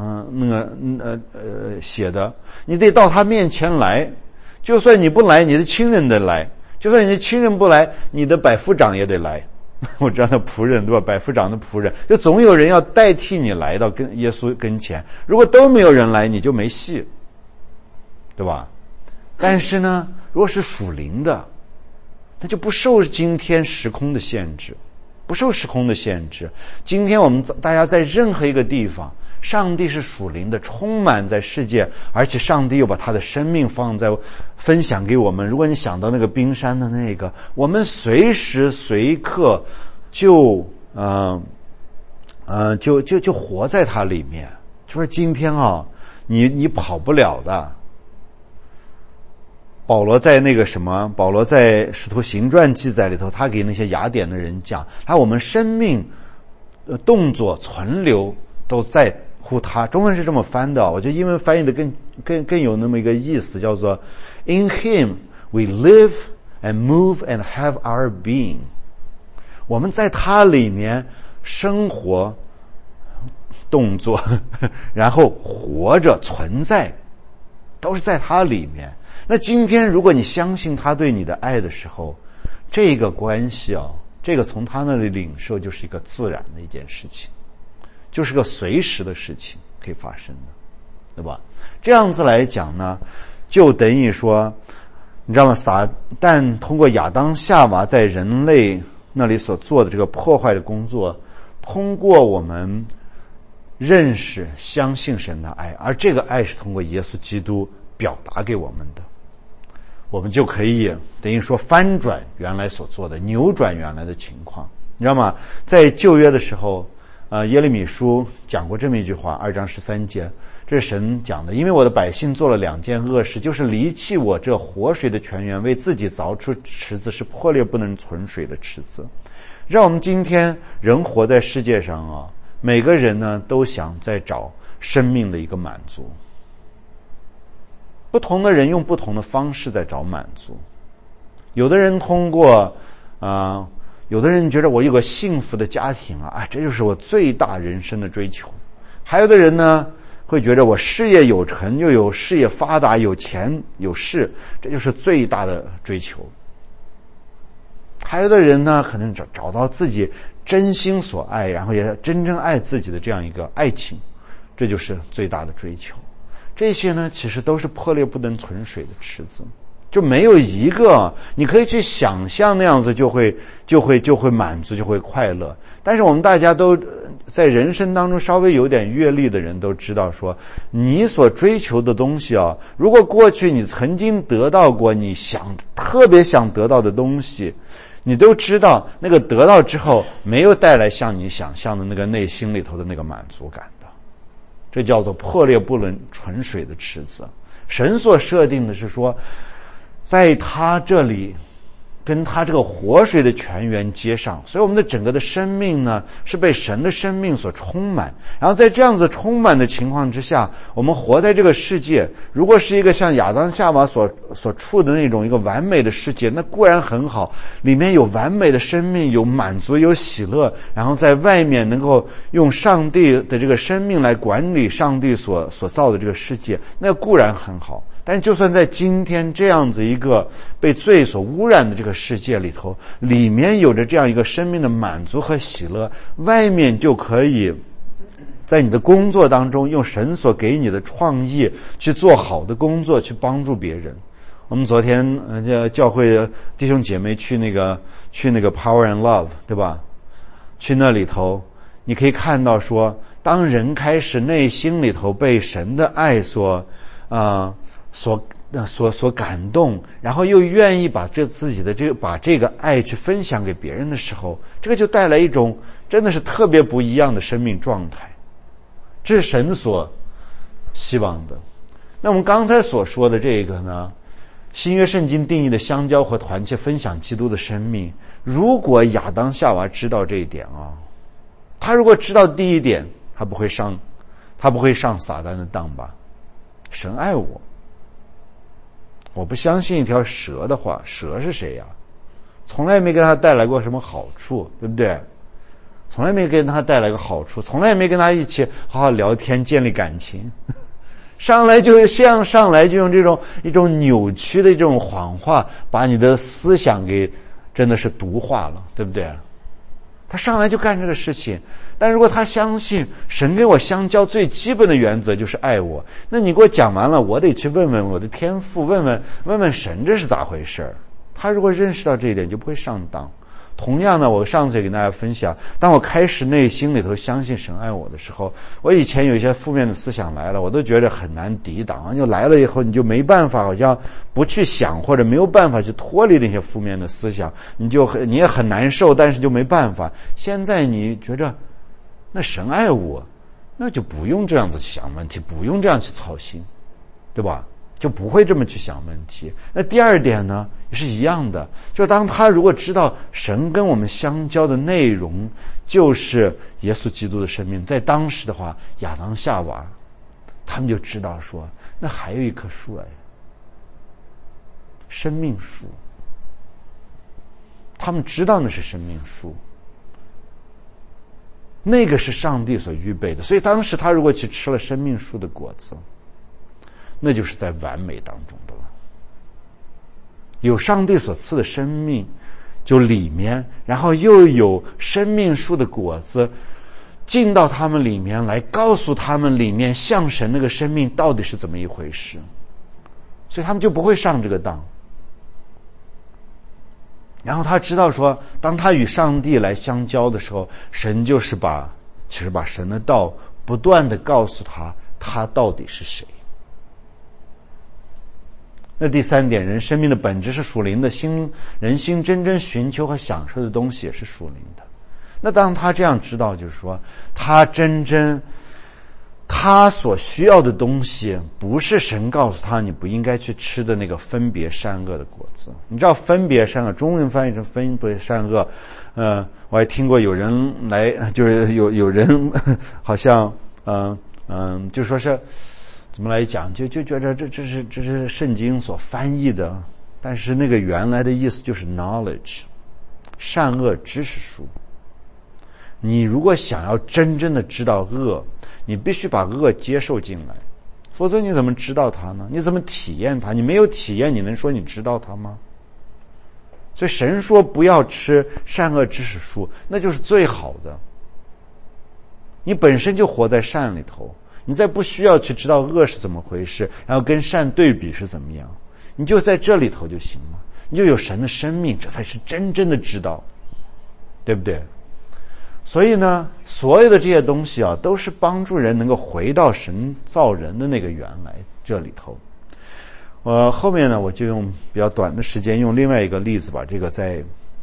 [SPEAKER 1] 写的，你得到他面前来，就算你不来，你的亲人得来，就算你的亲人不来，你的百夫长也得来。我知道那仆人对吧？百夫长的仆人，就总有人要代替你来到跟耶稣跟前。如果都没有人来，你就没戏，对吧？但是呢，如果是属灵的，那就不受今天时空的限制，不受时空的限制。今天我们大家在任何一个地方， 上帝是属灵的，充满在世界，而且上帝又把他的生命分享给我们。如果你想到那个冰山的那个，我们随时随刻就活在它里面。就是今天啊，你跑不了的。保罗在使徒行传记载里头，他给那些雅典的人讲，我们生命动作存留都在乎他。中文是这么翻的，我觉得英文翻译的更有那么一个意思，叫做 In him we live and move and have our being。 我们在他里面生活动作然后活着存在，都是在他里面。那今天如果你相信他对你的爱的时候，这个关系这个从他那里领受就是一个自然的一件事情，就是个随时的事情可以发生的，对吧？这样子来讲呢，就等于说，你知道吗？撒旦通过亚当夏娃在人类那里所做的这个破坏的工作，通过我们认识相信神的爱，而这个爱是通过耶稣基督表达给我们的，我们就可以等于说翻转原来所做的，扭转原来的情况。你知道吗？在旧约的时候耶利米书讲过这么一句话，2章13节，这是神讲的，因为我的百姓做了2件恶事，就是离弃我这活水的泉源，为自己凿出池子，是破裂不能存水的池子。让我们今天人活在世界上每个人呢都想在找生命的一个满足，不同的人用不同的方式在找满足。有的人通过有的人觉得我有个幸福的家庭这就是我最大人生的追求。还有的人呢会觉得我事业有成，又有事业发达，有钱有势，这就是最大的追求。还有的人呢可能找到自己真心所爱，然后也真正爱自己的这样一个爱情，这就是最大的追求。这些呢其实都是破裂不能存水的池子，就没有一个你可以去想象那样子就会满足，就会快乐。但是我们大家都在人生当中稍微有点阅历的人都知道说，你所追求的东西如果过去你曾经得到过你特别想得到的东西，你都知道那个得到之后没有带来像你想象的那个内心里头的那个满足感的，这叫做破裂不能存水的池子。神所设定的是说，在他这里跟他这个活水的泉源接上，所以我们的整个的生命呢是被神的生命所充满。然后在这样子充满的情况之下，我们活在这个世界，如果是一个像亚当夏娃所处的那种一个完美的世界，那固然很好，里面有完美的生命，有满足，有喜乐，然后在外面能够用上帝的这个生命来管理上帝所造的这个世界，那固然很好。但就算在今天这样子一个被罪所污染的这个世界里头，里面有着这样一个生命的满足和喜乐，外面就可以在你的工作当中用神所给你的创意去做好的工作，去帮助别人。我们昨天教会弟兄姐妹去那个 Power and Love， 对吧？去那里头你可以看到说，当人开始内心里头被神的爱所感动，然后又愿意把自己的把这个爱去分享给别人的时候，这个就带来一种真的是特别不一样的生命状态。这是神所希望的。那我们刚才所说的这个呢，新约圣经定义的相交和团契分享基督的生命，如果亚当夏娃知道这一点他如果知道第一点，他不会上撒旦的当吧？神爱我不相信一条蛇的话，蛇是谁呀？从来没给他带来过什么好处，对不对？从来没给他带来过好处，从来没跟他一起好好聊天建立感情，上来就用这种一种扭曲的这种谎话，把你的思想给真的是毒化了，对不对？他上来就干这个事情。但如果他相信神跟我相交最基本的原则就是爱我，那你给我讲完了，我得去问问我的天父，问问神这是咋回事。他如果认识到这一点，就不会上当。 同样呢，我上次也跟大家分享，当我开始内心里头相信神爱我的时候，我以前有一些负面的思想来了，我都觉得很难抵挡，就来了以后你就没办法，好像不去想或者没有办法去脱离那些负面的思想，你也很难受，但是就没办法。现在你觉着那神爱我，那就不用这样子想问题，不用这样去操心，对吧？就不会这么去想问题。那第二点呢，也是一样的，就当他如果知道神跟我们相交的内容就是耶稣基督的生命，在当时的话，亚当夏娃他们就知道说，那还有一棵树哎，生命树，他们知道那是生命树，那个是上帝所预备的。所以当时他如果去吃了生命树的果子，那就是在完美当中的了。有上帝所赐的生命就里面，然后又有生命树的果子进到他们里面来，告诉他们里面像神那个生命到底是怎么一回事，所以他们就不会上这个当。然后他知道说，当他与上帝来相交的时候，神就是其实把神的道不断的告诉他到底是谁。那第三点，人生命的本质是属灵的，人心真正寻求和享受的东西也是属灵的。那当他这样知道，就是说他所需要的东西不是神告诉他你不应该去吃的那个分别善恶的果子。你知道分别善恶中文翻译成分别善恶，我还听过有人来，就是有人好像就说是怎么来讲，就觉得这是圣经所翻译的，但是那个原来的意思就是 knowledge， 善恶知识树。你如果想要真正的知道恶，你必须把恶接受进来，否则你怎么知道它呢？你怎么体验它？你没有体验，你能说你知道它吗？所以神说不要吃善恶知识树，那就是最好的。你本身就活在善里头，你再不需要去知道恶是怎么回事，然后跟善对比是怎么样，你就在这里头就行了，你就有神的生命，这才是真正的知道，对不对？所以呢，所有的这些东西啊，都是帮助人能够回到神造人的那个原来这里头。后面呢，我就用比较短的时间，用另外一个例子把这个再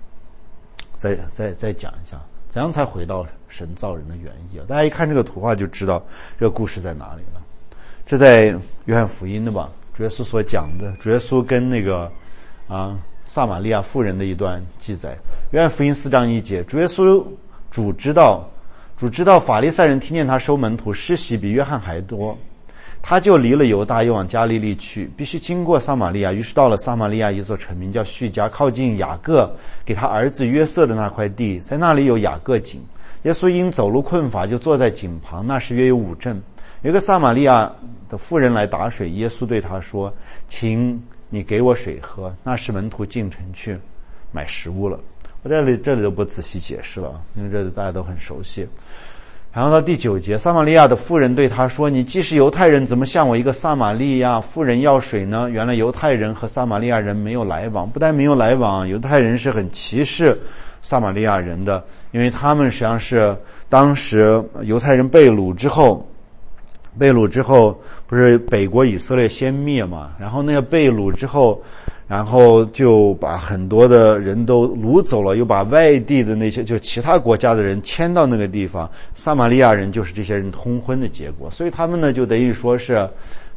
[SPEAKER 1] 讲一下，怎样才回到神造人的原意啊？大家一看这个图画就知道这个故事在哪里了。这在约翰福音的吧，主耶稣所讲的，主耶稣跟那个撒玛利亚妇人的一段记载。约翰福音4章1节，主知道法利赛人听见他收门徒施洗比约翰还多，他就离了犹大，又往加利利去，必须经过撒玛利亚。于是到了撒玛利亚一座城名叫叙加，靠近雅各给他儿子约瑟的那块地，在那里有雅各井。耶稣因走路困乏，就坐在井旁，那时约有5阵。有一个撒玛利亚的妇人来打水，耶稣对他说，请你给我水喝。那时门徒进城去买食物了。我这里都不仔细解释了，因为这大家都很熟悉。然后到第9节，撒玛利亚的妇人对他说，你既是犹太人，怎么向我一个撒玛利亚妇人要水呢？原来犹太人和撒玛利亚人没有来往，不但没有来往，犹太人是很歧视撒玛利亚人的，因为他们实际上是当时犹太人被掳之后不是北国以色列先灭嘛，然后那个被掳之后，然后就把很多的人都掳走了，又把外地的那些就其他国家的人迁到那个地方，撒玛利亚人就是这些人通婚的结果，所以他们呢就等于说是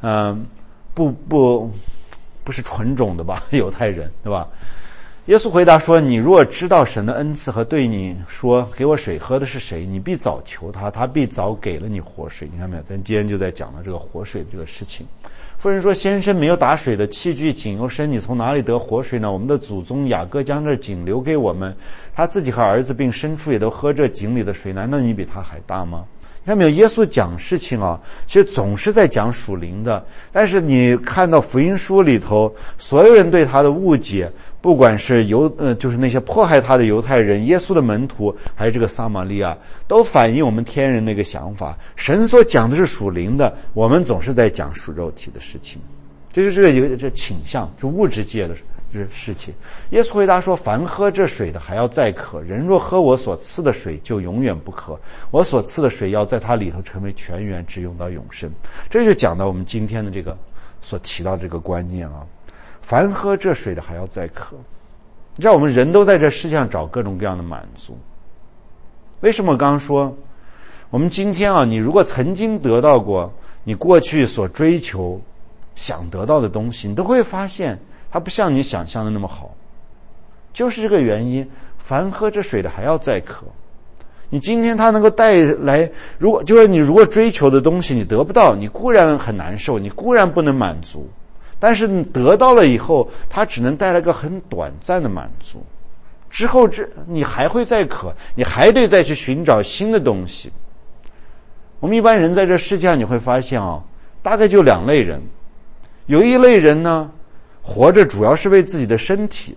[SPEAKER 1] 不是纯种的吧，犹太人，对吧？耶稣回答说，你若知道神的恩赐和对你说给我水喝的是谁，你必早求他，他必早给了你活水。你看没有，咱今天就在讲到这个活水这个事情。妇人说，先生，没有打水的器具，井又深，你从哪里得活水呢？我们的祖宗雅各将这井留给我们，他自己和儿子并牲畜也都喝这井里的水，难道你比他还大吗？看到没有，耶稣讲事情啊，其实总是在讲属灵的，但是你看到福音书里头所有人对他的误解，不管是就是那些迫害他的犹太人，耶稣的门徒，还是这个撒玛利亚，都反映我们天人那个想法。神所讲的是属灵的，我们总是在讲属肉体的事情，这就是这倾向，是物质界的事情。耶稣回答说，凡喝这水的还要再渴，人若喝我所赐的水就永远不渴，我所赐的水要在他里头成为泉源，直涌到永生。这就讲到我们今天的这个所提到这个观念啊，凡喝这水的还要再渴。你知道我们人都在这世界上找各种各样的满足，为什么我刚刚说我们今天啊，你如果曾经得到过你过去所追求想得到的东西，你都会发现它不像你想象的那么好，就是这个原因，凡喝这水的还要再渴。你今天它能够带来，如果追求的东西你得不到，你固然很难受，你固然不能满足，但是你得到了以后，它只能带来个很短暂的满足，之后你还会再渴，你还得再去寻找新的东西。我们一般人在这世界上你会发现啊，大概就两类人，有一类人呢，活着主要是为自己的身体，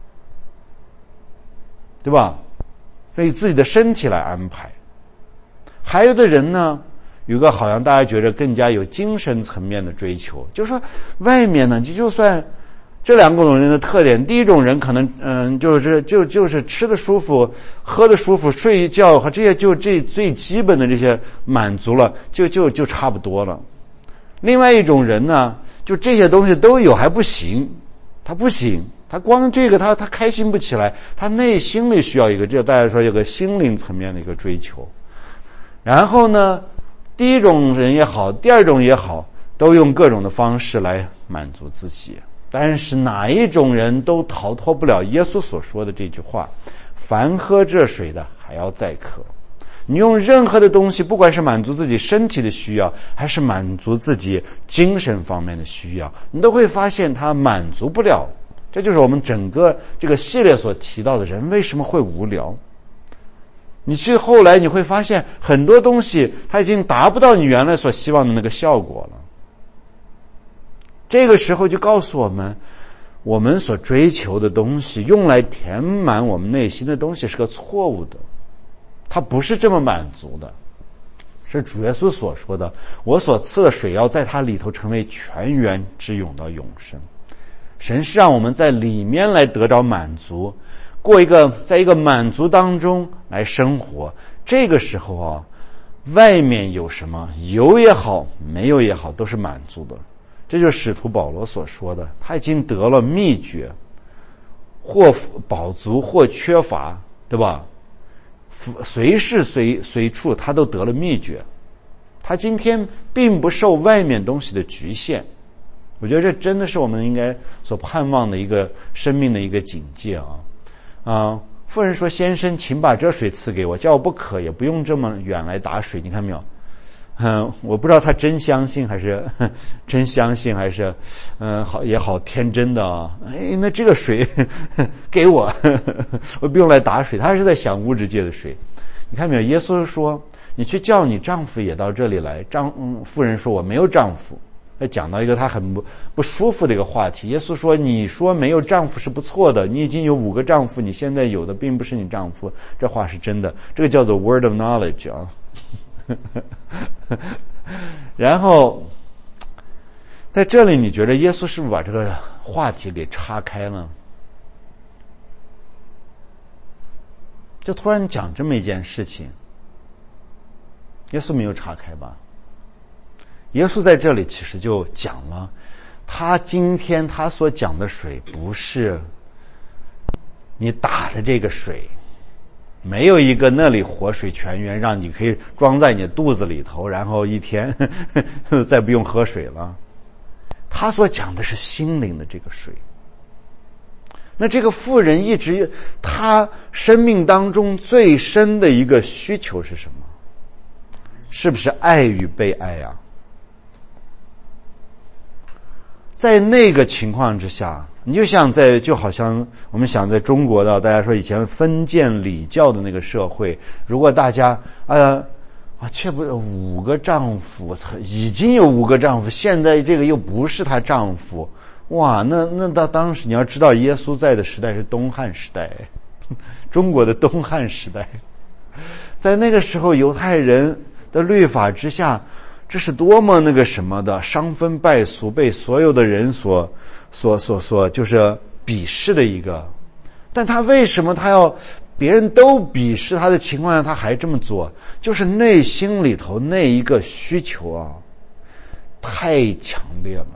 [SPEAKER 1] 对吧？为自己的身体来安排。还有的人呢，有个好像大家觉得更加有精神层面的追求，就是说外面呢，就算这两种人的特点，第一种人可能就是吃的舒服，喝的舒服，睡一觉和这些这最基本的这些满足了，就差不多了。另外一种人呢，就这些东西都有还不行，他不行，他光这个他开心不起来，他内心里需要一个，这大家说有个心灵层面的一个追求。然后呢，第一种人也好，第二种也好，都用各种的方式来满足自己。但是哪一种人都逃脱不了耶稣所说的这句话，凡喝这水的还要再渴。你用任何的东西，不管是满足自己身体的需要，还是满足自己精神方面的需要，你都会发现它满足不了。这就是我们整个这个系列所提到的人为什么会无聊。你去后来你会发现很多东西它已经达不到你原来所希望的那个效果了。这个时候就告诉我们，我们所追求的东西，用来填满我们内心的东西是个错误的，它不是这么满足的。是主耶稣所说的，我所赐的水要在它里头成为泉源，直涌到永生。神是让我们在里面来得着满足，在一个满足当中来生活。这个时候啊，外面有什么，有也好，没有也好，都是满足的。这就是使徒保罗所说的，他已经得了秘诀，或饱足或缺乏，对吧？随时随处他都得了秘诀。他今天并不受外面东西的局限。我觉得这真的是我们应该所盼望的一个生命的一个警戒啊！妇人说，先生请把这水赐给我，叫我不渴，也不用这么远来打水。你看没有？我不知道他真相信还是好也好天真的啊！那这个水给我，我不用来打水。他是在想物质界的水。你看没有？耶稣说，你去叫你丈夫也到这里来。妇人说，我没有丈夫。讲到一个他很不舒服的一个话题。耶稣说，你说没有丈夫是不错的，你已经有5个丈夫，你现在有的并不是你丈夫，这话是真的。这个叫做 word of knowledge 啊。然后在这里，你觉得耶稣是不是把这个话题给岔开了？就突然讲这么一件事情，耶稣没有岔开吧？耶稣在这里其实就讲了，他今天他所讲的水不是你打的这个水，没有一个那里活水泉源让你可以装在你的肚子里头，然后一天再不用喝水了。他所讲的是心灵的这个水。那这个妇人一直他生命当中最深的一个需求是什么？是不是爱与被爱啊？在那个情况之下，你就好像我们想在中国的，大家说以前封建礼教的那个社会，如果大家却不5个丈夫，已经有5个丈夫，现在这个又不是她丈夫，哇，那到当时你要知道，耶稣在的时代是东汉时代，中国的东汉时代，在那个时候犹太人的律法之下，这是多么那个什么的伤风败俗，被所有的人所就是鄙视的一个，但他为什么他要别人都鄙视他的情况下他还这么做？就是内心里头那一个需求啊，太强烈了。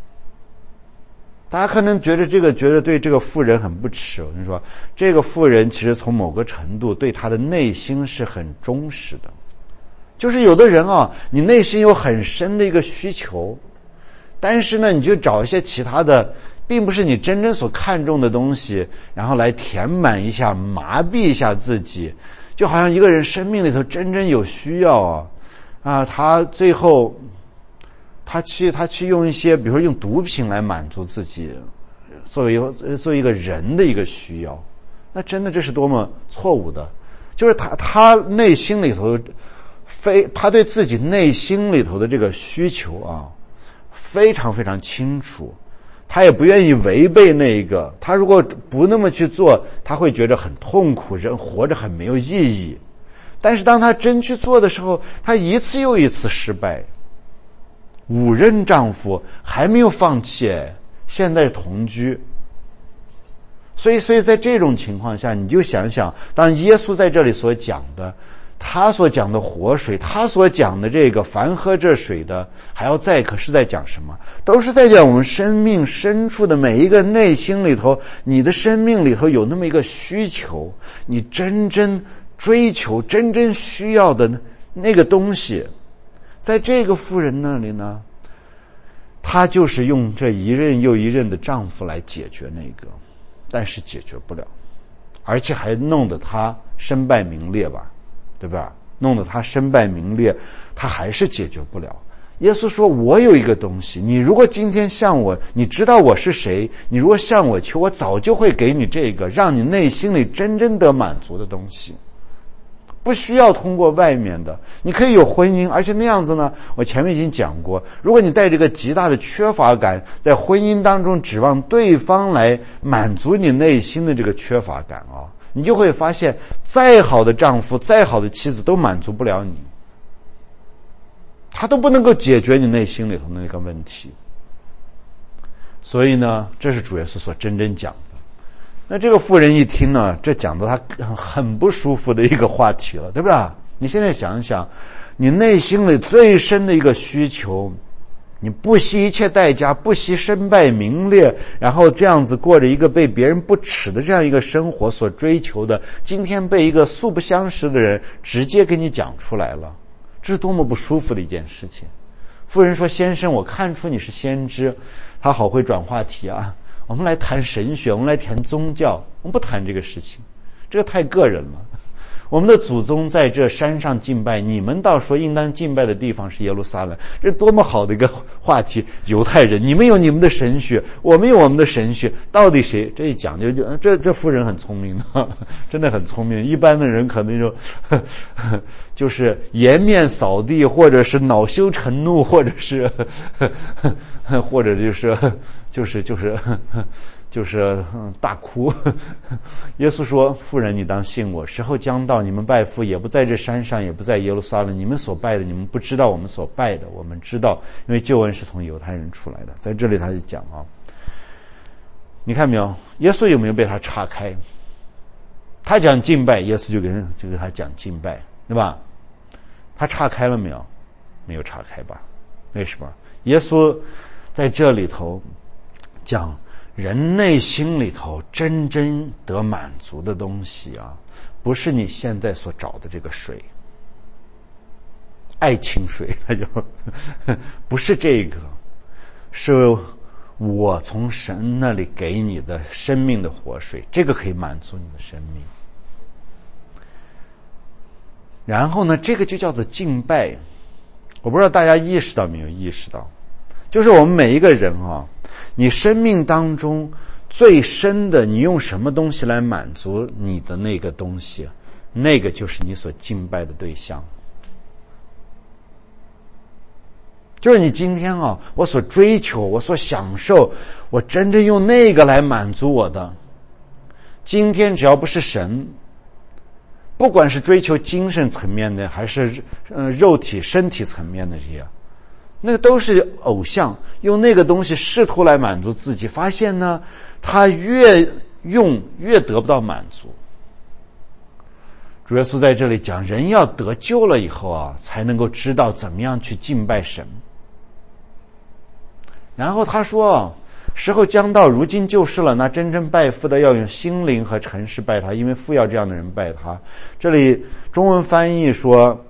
[SPEAKER 1] 大家可能觉得对这个妇人很不耻，我跟你说，这个妇人其实从某个程度对她的内心是很忠实的。就是有的人啊，你内心有很深的一个需求，但是呢，你就找一些其他的，并不是你真正所看重的东西，然后来填满一下，麻痹一下自己。就好像一个人生命里头真正有需要啊，他最后他去用一些，比如说用毒品来满足自己，作为一个人的一个需要，那真的这是多么错误的。就是他内心里头他对自己内心里头的这个需求啊，非常非常清楚，他也不愿意违背那个。他如果不那么去做，他会觉得很痛苦，人活着很没有意义。但是当他真去做的时候，他一次又一次失败。5任丈夫还没有放弃，现在同居。所以在这种情况下，你就想想，当耶稣在这里所讲的，他所讲的活水，他所讲的这个凡喝这水的还要再渴，是在讲什么？都是在讲我们生命深处的每一个内心里头，你的生命里头有那么一个需求，你真正追求、真正需要的那个东西。在这个妇人那里呢，她就是用这一任又一任的丈夫来解决那个，但是解决不了，而且还弄得她身败名裂吧，对吧？弄得她身败名裂，她还是解决不了。耶稣说，我有一个东西，你如果今天向我，你知道我是谁，你如果向我求，我早就会给你这个让你内心里真正得满足的东西，不需要通过外面的。你可以有婚姻，而且那样子呢，我前面已经讲过，如果你带着个极大的缺乏感，在婚姻当中指望对方来满足你内心的这个缺乏感啊，你就会发现再好的丈夫，再好的妻子都满足不了你，他都不能够解决你内心里头的那个问题。所以呢，这是主耶稣所真正讲的。那这个妇人一听呢，这讲到她很不舒服的一个话题了，对不对？你现在想想，你内心里最深的一个需求，你不惜一切代价，不惜身败名裂，然后这样子过着一个被别人不耻的这样一个生活所追求的，今天被一个素不相识的人直接给你讲出来了，这是多么不舒服的一件事情。妇人说，先生，我看出你是先知。他好会转话题啊，我们来谈神学，我们来谈宗教，我们不谈这个事情，这个太个人了。我们的祖宗在这山上敬拜，你们倒说应当敬拜的地方是耶路撒冷，这多么好的一个话题。犹太人，你们有你们的神学，我们有我们的神学，到底谁？这一讲就这妇人很聪明的，真的很聪明。一般的人可能就是颜面扫地，或者是恼羞成怒，或者就是大哭。耶稣说，妇人，你当信我，时候将到，你们拜父也不在这山上，也不在耶路撒冷，你们所拜的你们不知道，我们所拜的我们知道，因为救恩是从犹太人出来的。在这里他就讲啊，你看没有，耶稣有没有被他岔开？他讲敬拜，耶稣就给他讲敬拜，对吧？他岔开了没有？没有岔开吧？为什么？耶稣在这里头讲人内心里头真正得满足的东西啊，不是你现在所找的这个水，爱情水，那就不是这个，是我从神那里给你的生命的活水，这个可以满足你的生命。然后呢，这个就叫做敬拜。我不知道大家意识到没有意识到，就是我们每一个人啊，你生命当中最深的，你用什么东西来满足你的那个东西，那个就是你所敬拜的对象。就是你今天啊，我所追求，我所享受，我真正用那个来满足我的，今天只要不是神，不管是追求精神层面的，还是肉体身体层面的这些，那个都是偶像，用那个东西试图来满足自己，发现呢， 他越用越得不到满足。主耶稣在这里讲，人要得救了以后啊，才能够知道怎么样去敬拜神。然后他说，时候将到，如今就是了，那真正拜父的要用心灵和诚实拜他，因为父要这样的人拜他。这里中文翻译说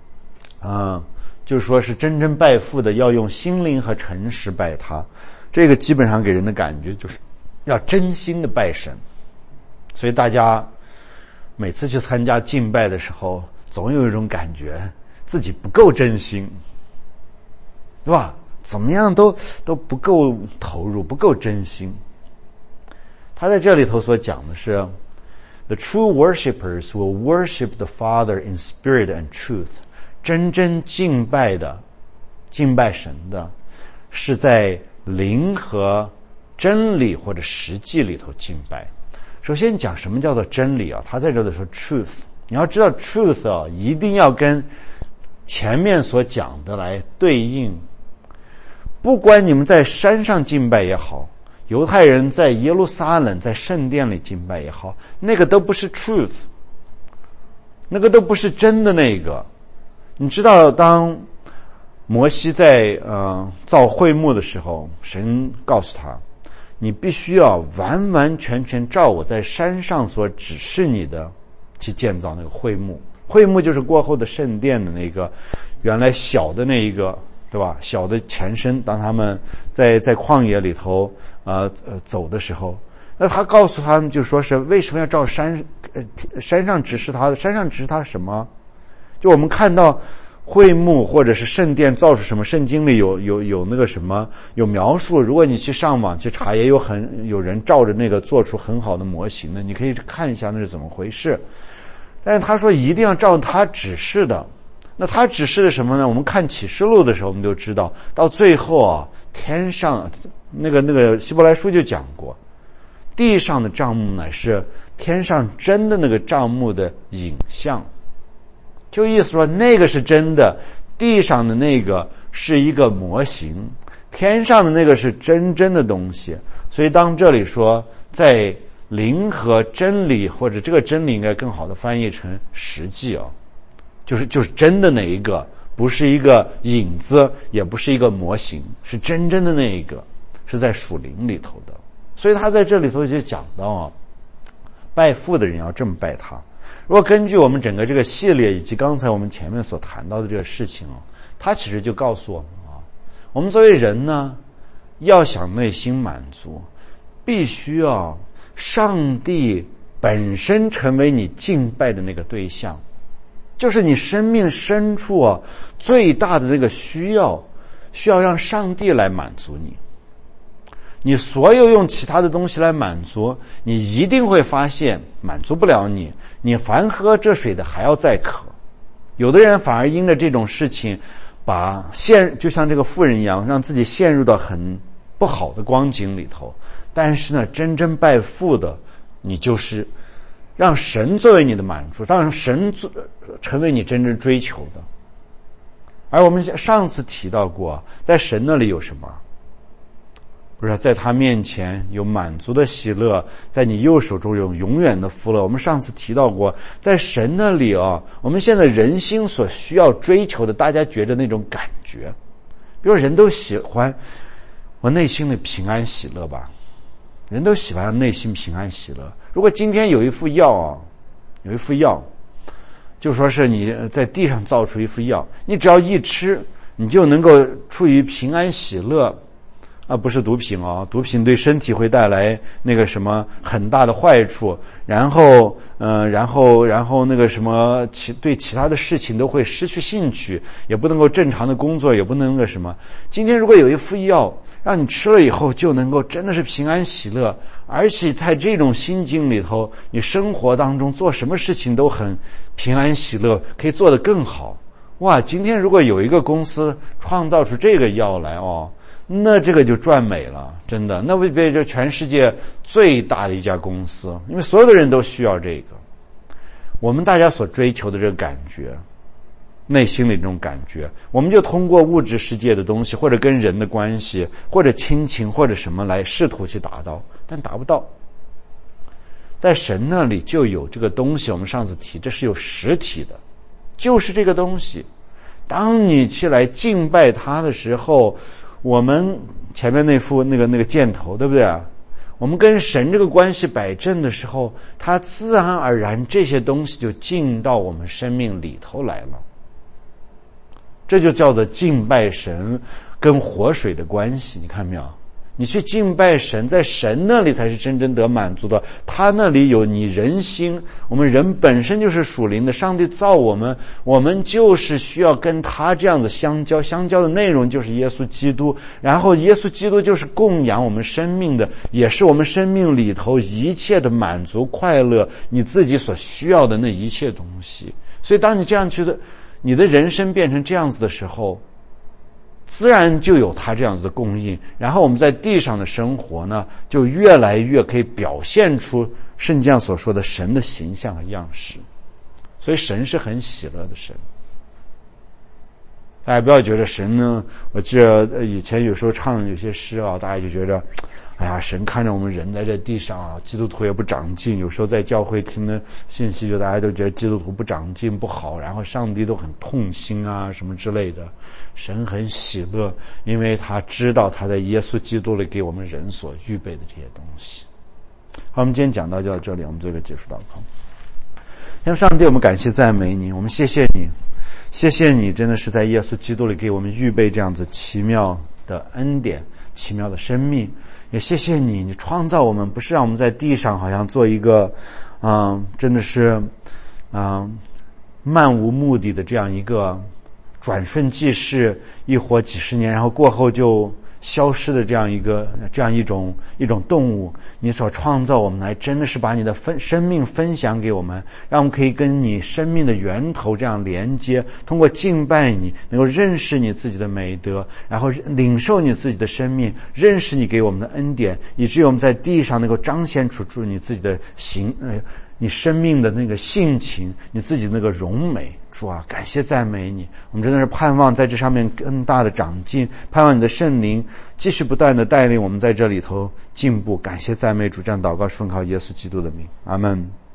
[SPEAKER 1] 就是说是真正拜父的要用心灵和诚实拜他。这个基本上给人的感觉就是要真心的拜神。所以大家每次去参加敬拜的时候，总有一种感觉自己不够真心，对吧？怎么样都不够投入，不够真心。他在这里头所讲的是 The true worshippers will worship the Father in spirit and truth. 真正敬拜神的是在灵和真理或者实际里头敬拜。首先讲什么叫做真理啊？他在这里说 truth。你要知道 truth 啊，一定要跟前面所讲的来对应。不管你们在山上敬拜也好，犹太人在耶路撒冷在圣殿里敬拜也好，那个都不是 truth， 那个都不是真的那个。你知道当摩西在造会幕的时候，神告诉他，你必须要完完全全照我在山上所指示你的去建造那个会幕。会幕就是过后的圣殿的那个原来小的那一个，对吧？小的前身。当他们在旷野里头走的时候，那他告诉他们就说是为什么要照山上指示他的？山上指示他什么？就我们看到会幕或者是圣殿造出什么，圣经里有那个什么有描述。如果你去上网去查，也有人照着那个做出很好的模型的，你可以看一下那是怎么回事。但是他说一定要照他指示的。那他指示的什么呢？我们看启示录的时候，我们就知道，到最后啊，天上那个希伯来书就讲过，地上的帐幕乃是天上真的那个帐幕的影像。就意思说那个是真的，地上的那个是一个模型，天上的那个是真的东西。所以当这里说在灵和真理，或者这个真理应该更好的翻译成实际啊，就是真的那一个，不是一个影子，也不是一个模型，是真的那一个，是在属灵里头的。所以他在这里头就讲到啊，拜父的人要这么拜他。如果根据我们整个这个系列以及刚才我们前面所谈到的这个事情他其实就告诉我们我们作为人呢，要想内心满足，必须要上帝本身成为你敬拜的那个对象，就是你生命深处最大的那个需要让上帝来满足你。你所有用其他的东西来满足，你一定会发现满足不了你，你凡喝这水的还要再渴。有的人反而因着这种事情就像这个妇人一样，让自己陷入到很不好的光景里头。但是呢，真正拜父的，你就是让神作为你的满足，让神成为你真正追求的。而我们上次提到过，在神那里有什么？不是在他面前有满足的喜乐，在你右手中有永远的福乐。我们上次提到过，在神那里我们现在人心所需要追求的，大家觉得那种感觉，比如人都喜欢我内心里平安喜乐吧，人都喜欢内心平安喜乐。如果今天有一副药就说是你在地上造出一副药，你只要一吃，你就能够处于平安喜乐。不是毒品毒品对身体会带来那个什么很大的坏处，然后那个什么对其他的事情都会失去兴趣，也不能够正常的工作，也不能那个什么。今天如果有一副药让你吃了以后就能够真的是平安喜乐，而且在这种心境里头，你生活当中做什么事情都很平安喜乐，可以做得更好。哇，今天如果有一个公司创造出这个药来那这个就赚美了，真的，那会变成全世界最大的一家公司，因为所有的人都需要这个。我们大家所追求的这个感觉， 内心里这种感觉，我们就通过物质世界的东西，或者跟人的关系，或者亲情，或者什么来试图去达到，但达不到。在神那里就有这个东西，我们上次提，这是有实体的，就是这个东西。当你去来敬拜他的时候，我们前面那副那个箭头，对不对啊？我们跟神这个关系摆正的时候，他自然而然这些东西就进到我们生命里头来了。这就叫做敬拜神跟活水的关系，你看没有？你去敬拜神，在神那里才是真正得满足的，他那里有你人心，我们人本身就是属灵的，上帝造我们，我们就是需要跟他这样子相交，相交的内容就是耶稣基督，然后耶稣基督就是供养我们生命的，也是我们生命里头一切的满足快乐，你自己所需要的那一切东西。所以当你这样觉得你的人生变成这样子的时候，自然就有他这样子的供应，然后我们在地上的生活呢，就越来越可以表现出圣经上所说的神的形象和样式。所以神是很喜乐的神。大家不要觉得神呢，我记得以前有时候唱有些诗啊，大家就觉得哎呀，神看着我们人在这地上啊，基督徒也不长进，有时候在教会听的信息，就大家都觉得基督徒不长进不好，然后上帝都很痛心啊什么之类的。神很喜乐，因为他知道他在耶稣基督里给我们人所预备的这些东西。好，我们今天讲到就到这里，我们做一个结束祷告。天父上帝，我们感谢赞美你，我们谢谢你，谢谢你真的是在耶稣基督里给我们预备这样子奇妙的恩典，奇妙的生命。也谢谢你，你创造我们，不是让我们在地上好像做一个真的是漫无目的的这样一个转瞬即逝，一活几十年然后过后就消失的这样一种动物。你所创造我们来，真的是把你的生命分享给我们，让我们可以跟你生命的源头这样连接，通过敬拜你能够认识你自己的美德，然后领受你自己的生命，认识你给我们的恩典，以至于我们在地上能够彰显出你自己的你生命的那个性情，你自己那个荣美。主啊，感谢赞美你，我们真的是盼望在这上面更大的长进，盼望你的圣灵继续不断的带领我们在这里头进步。感谢赞美主，这样祷告是奉靠耶稣基督的名，阿们。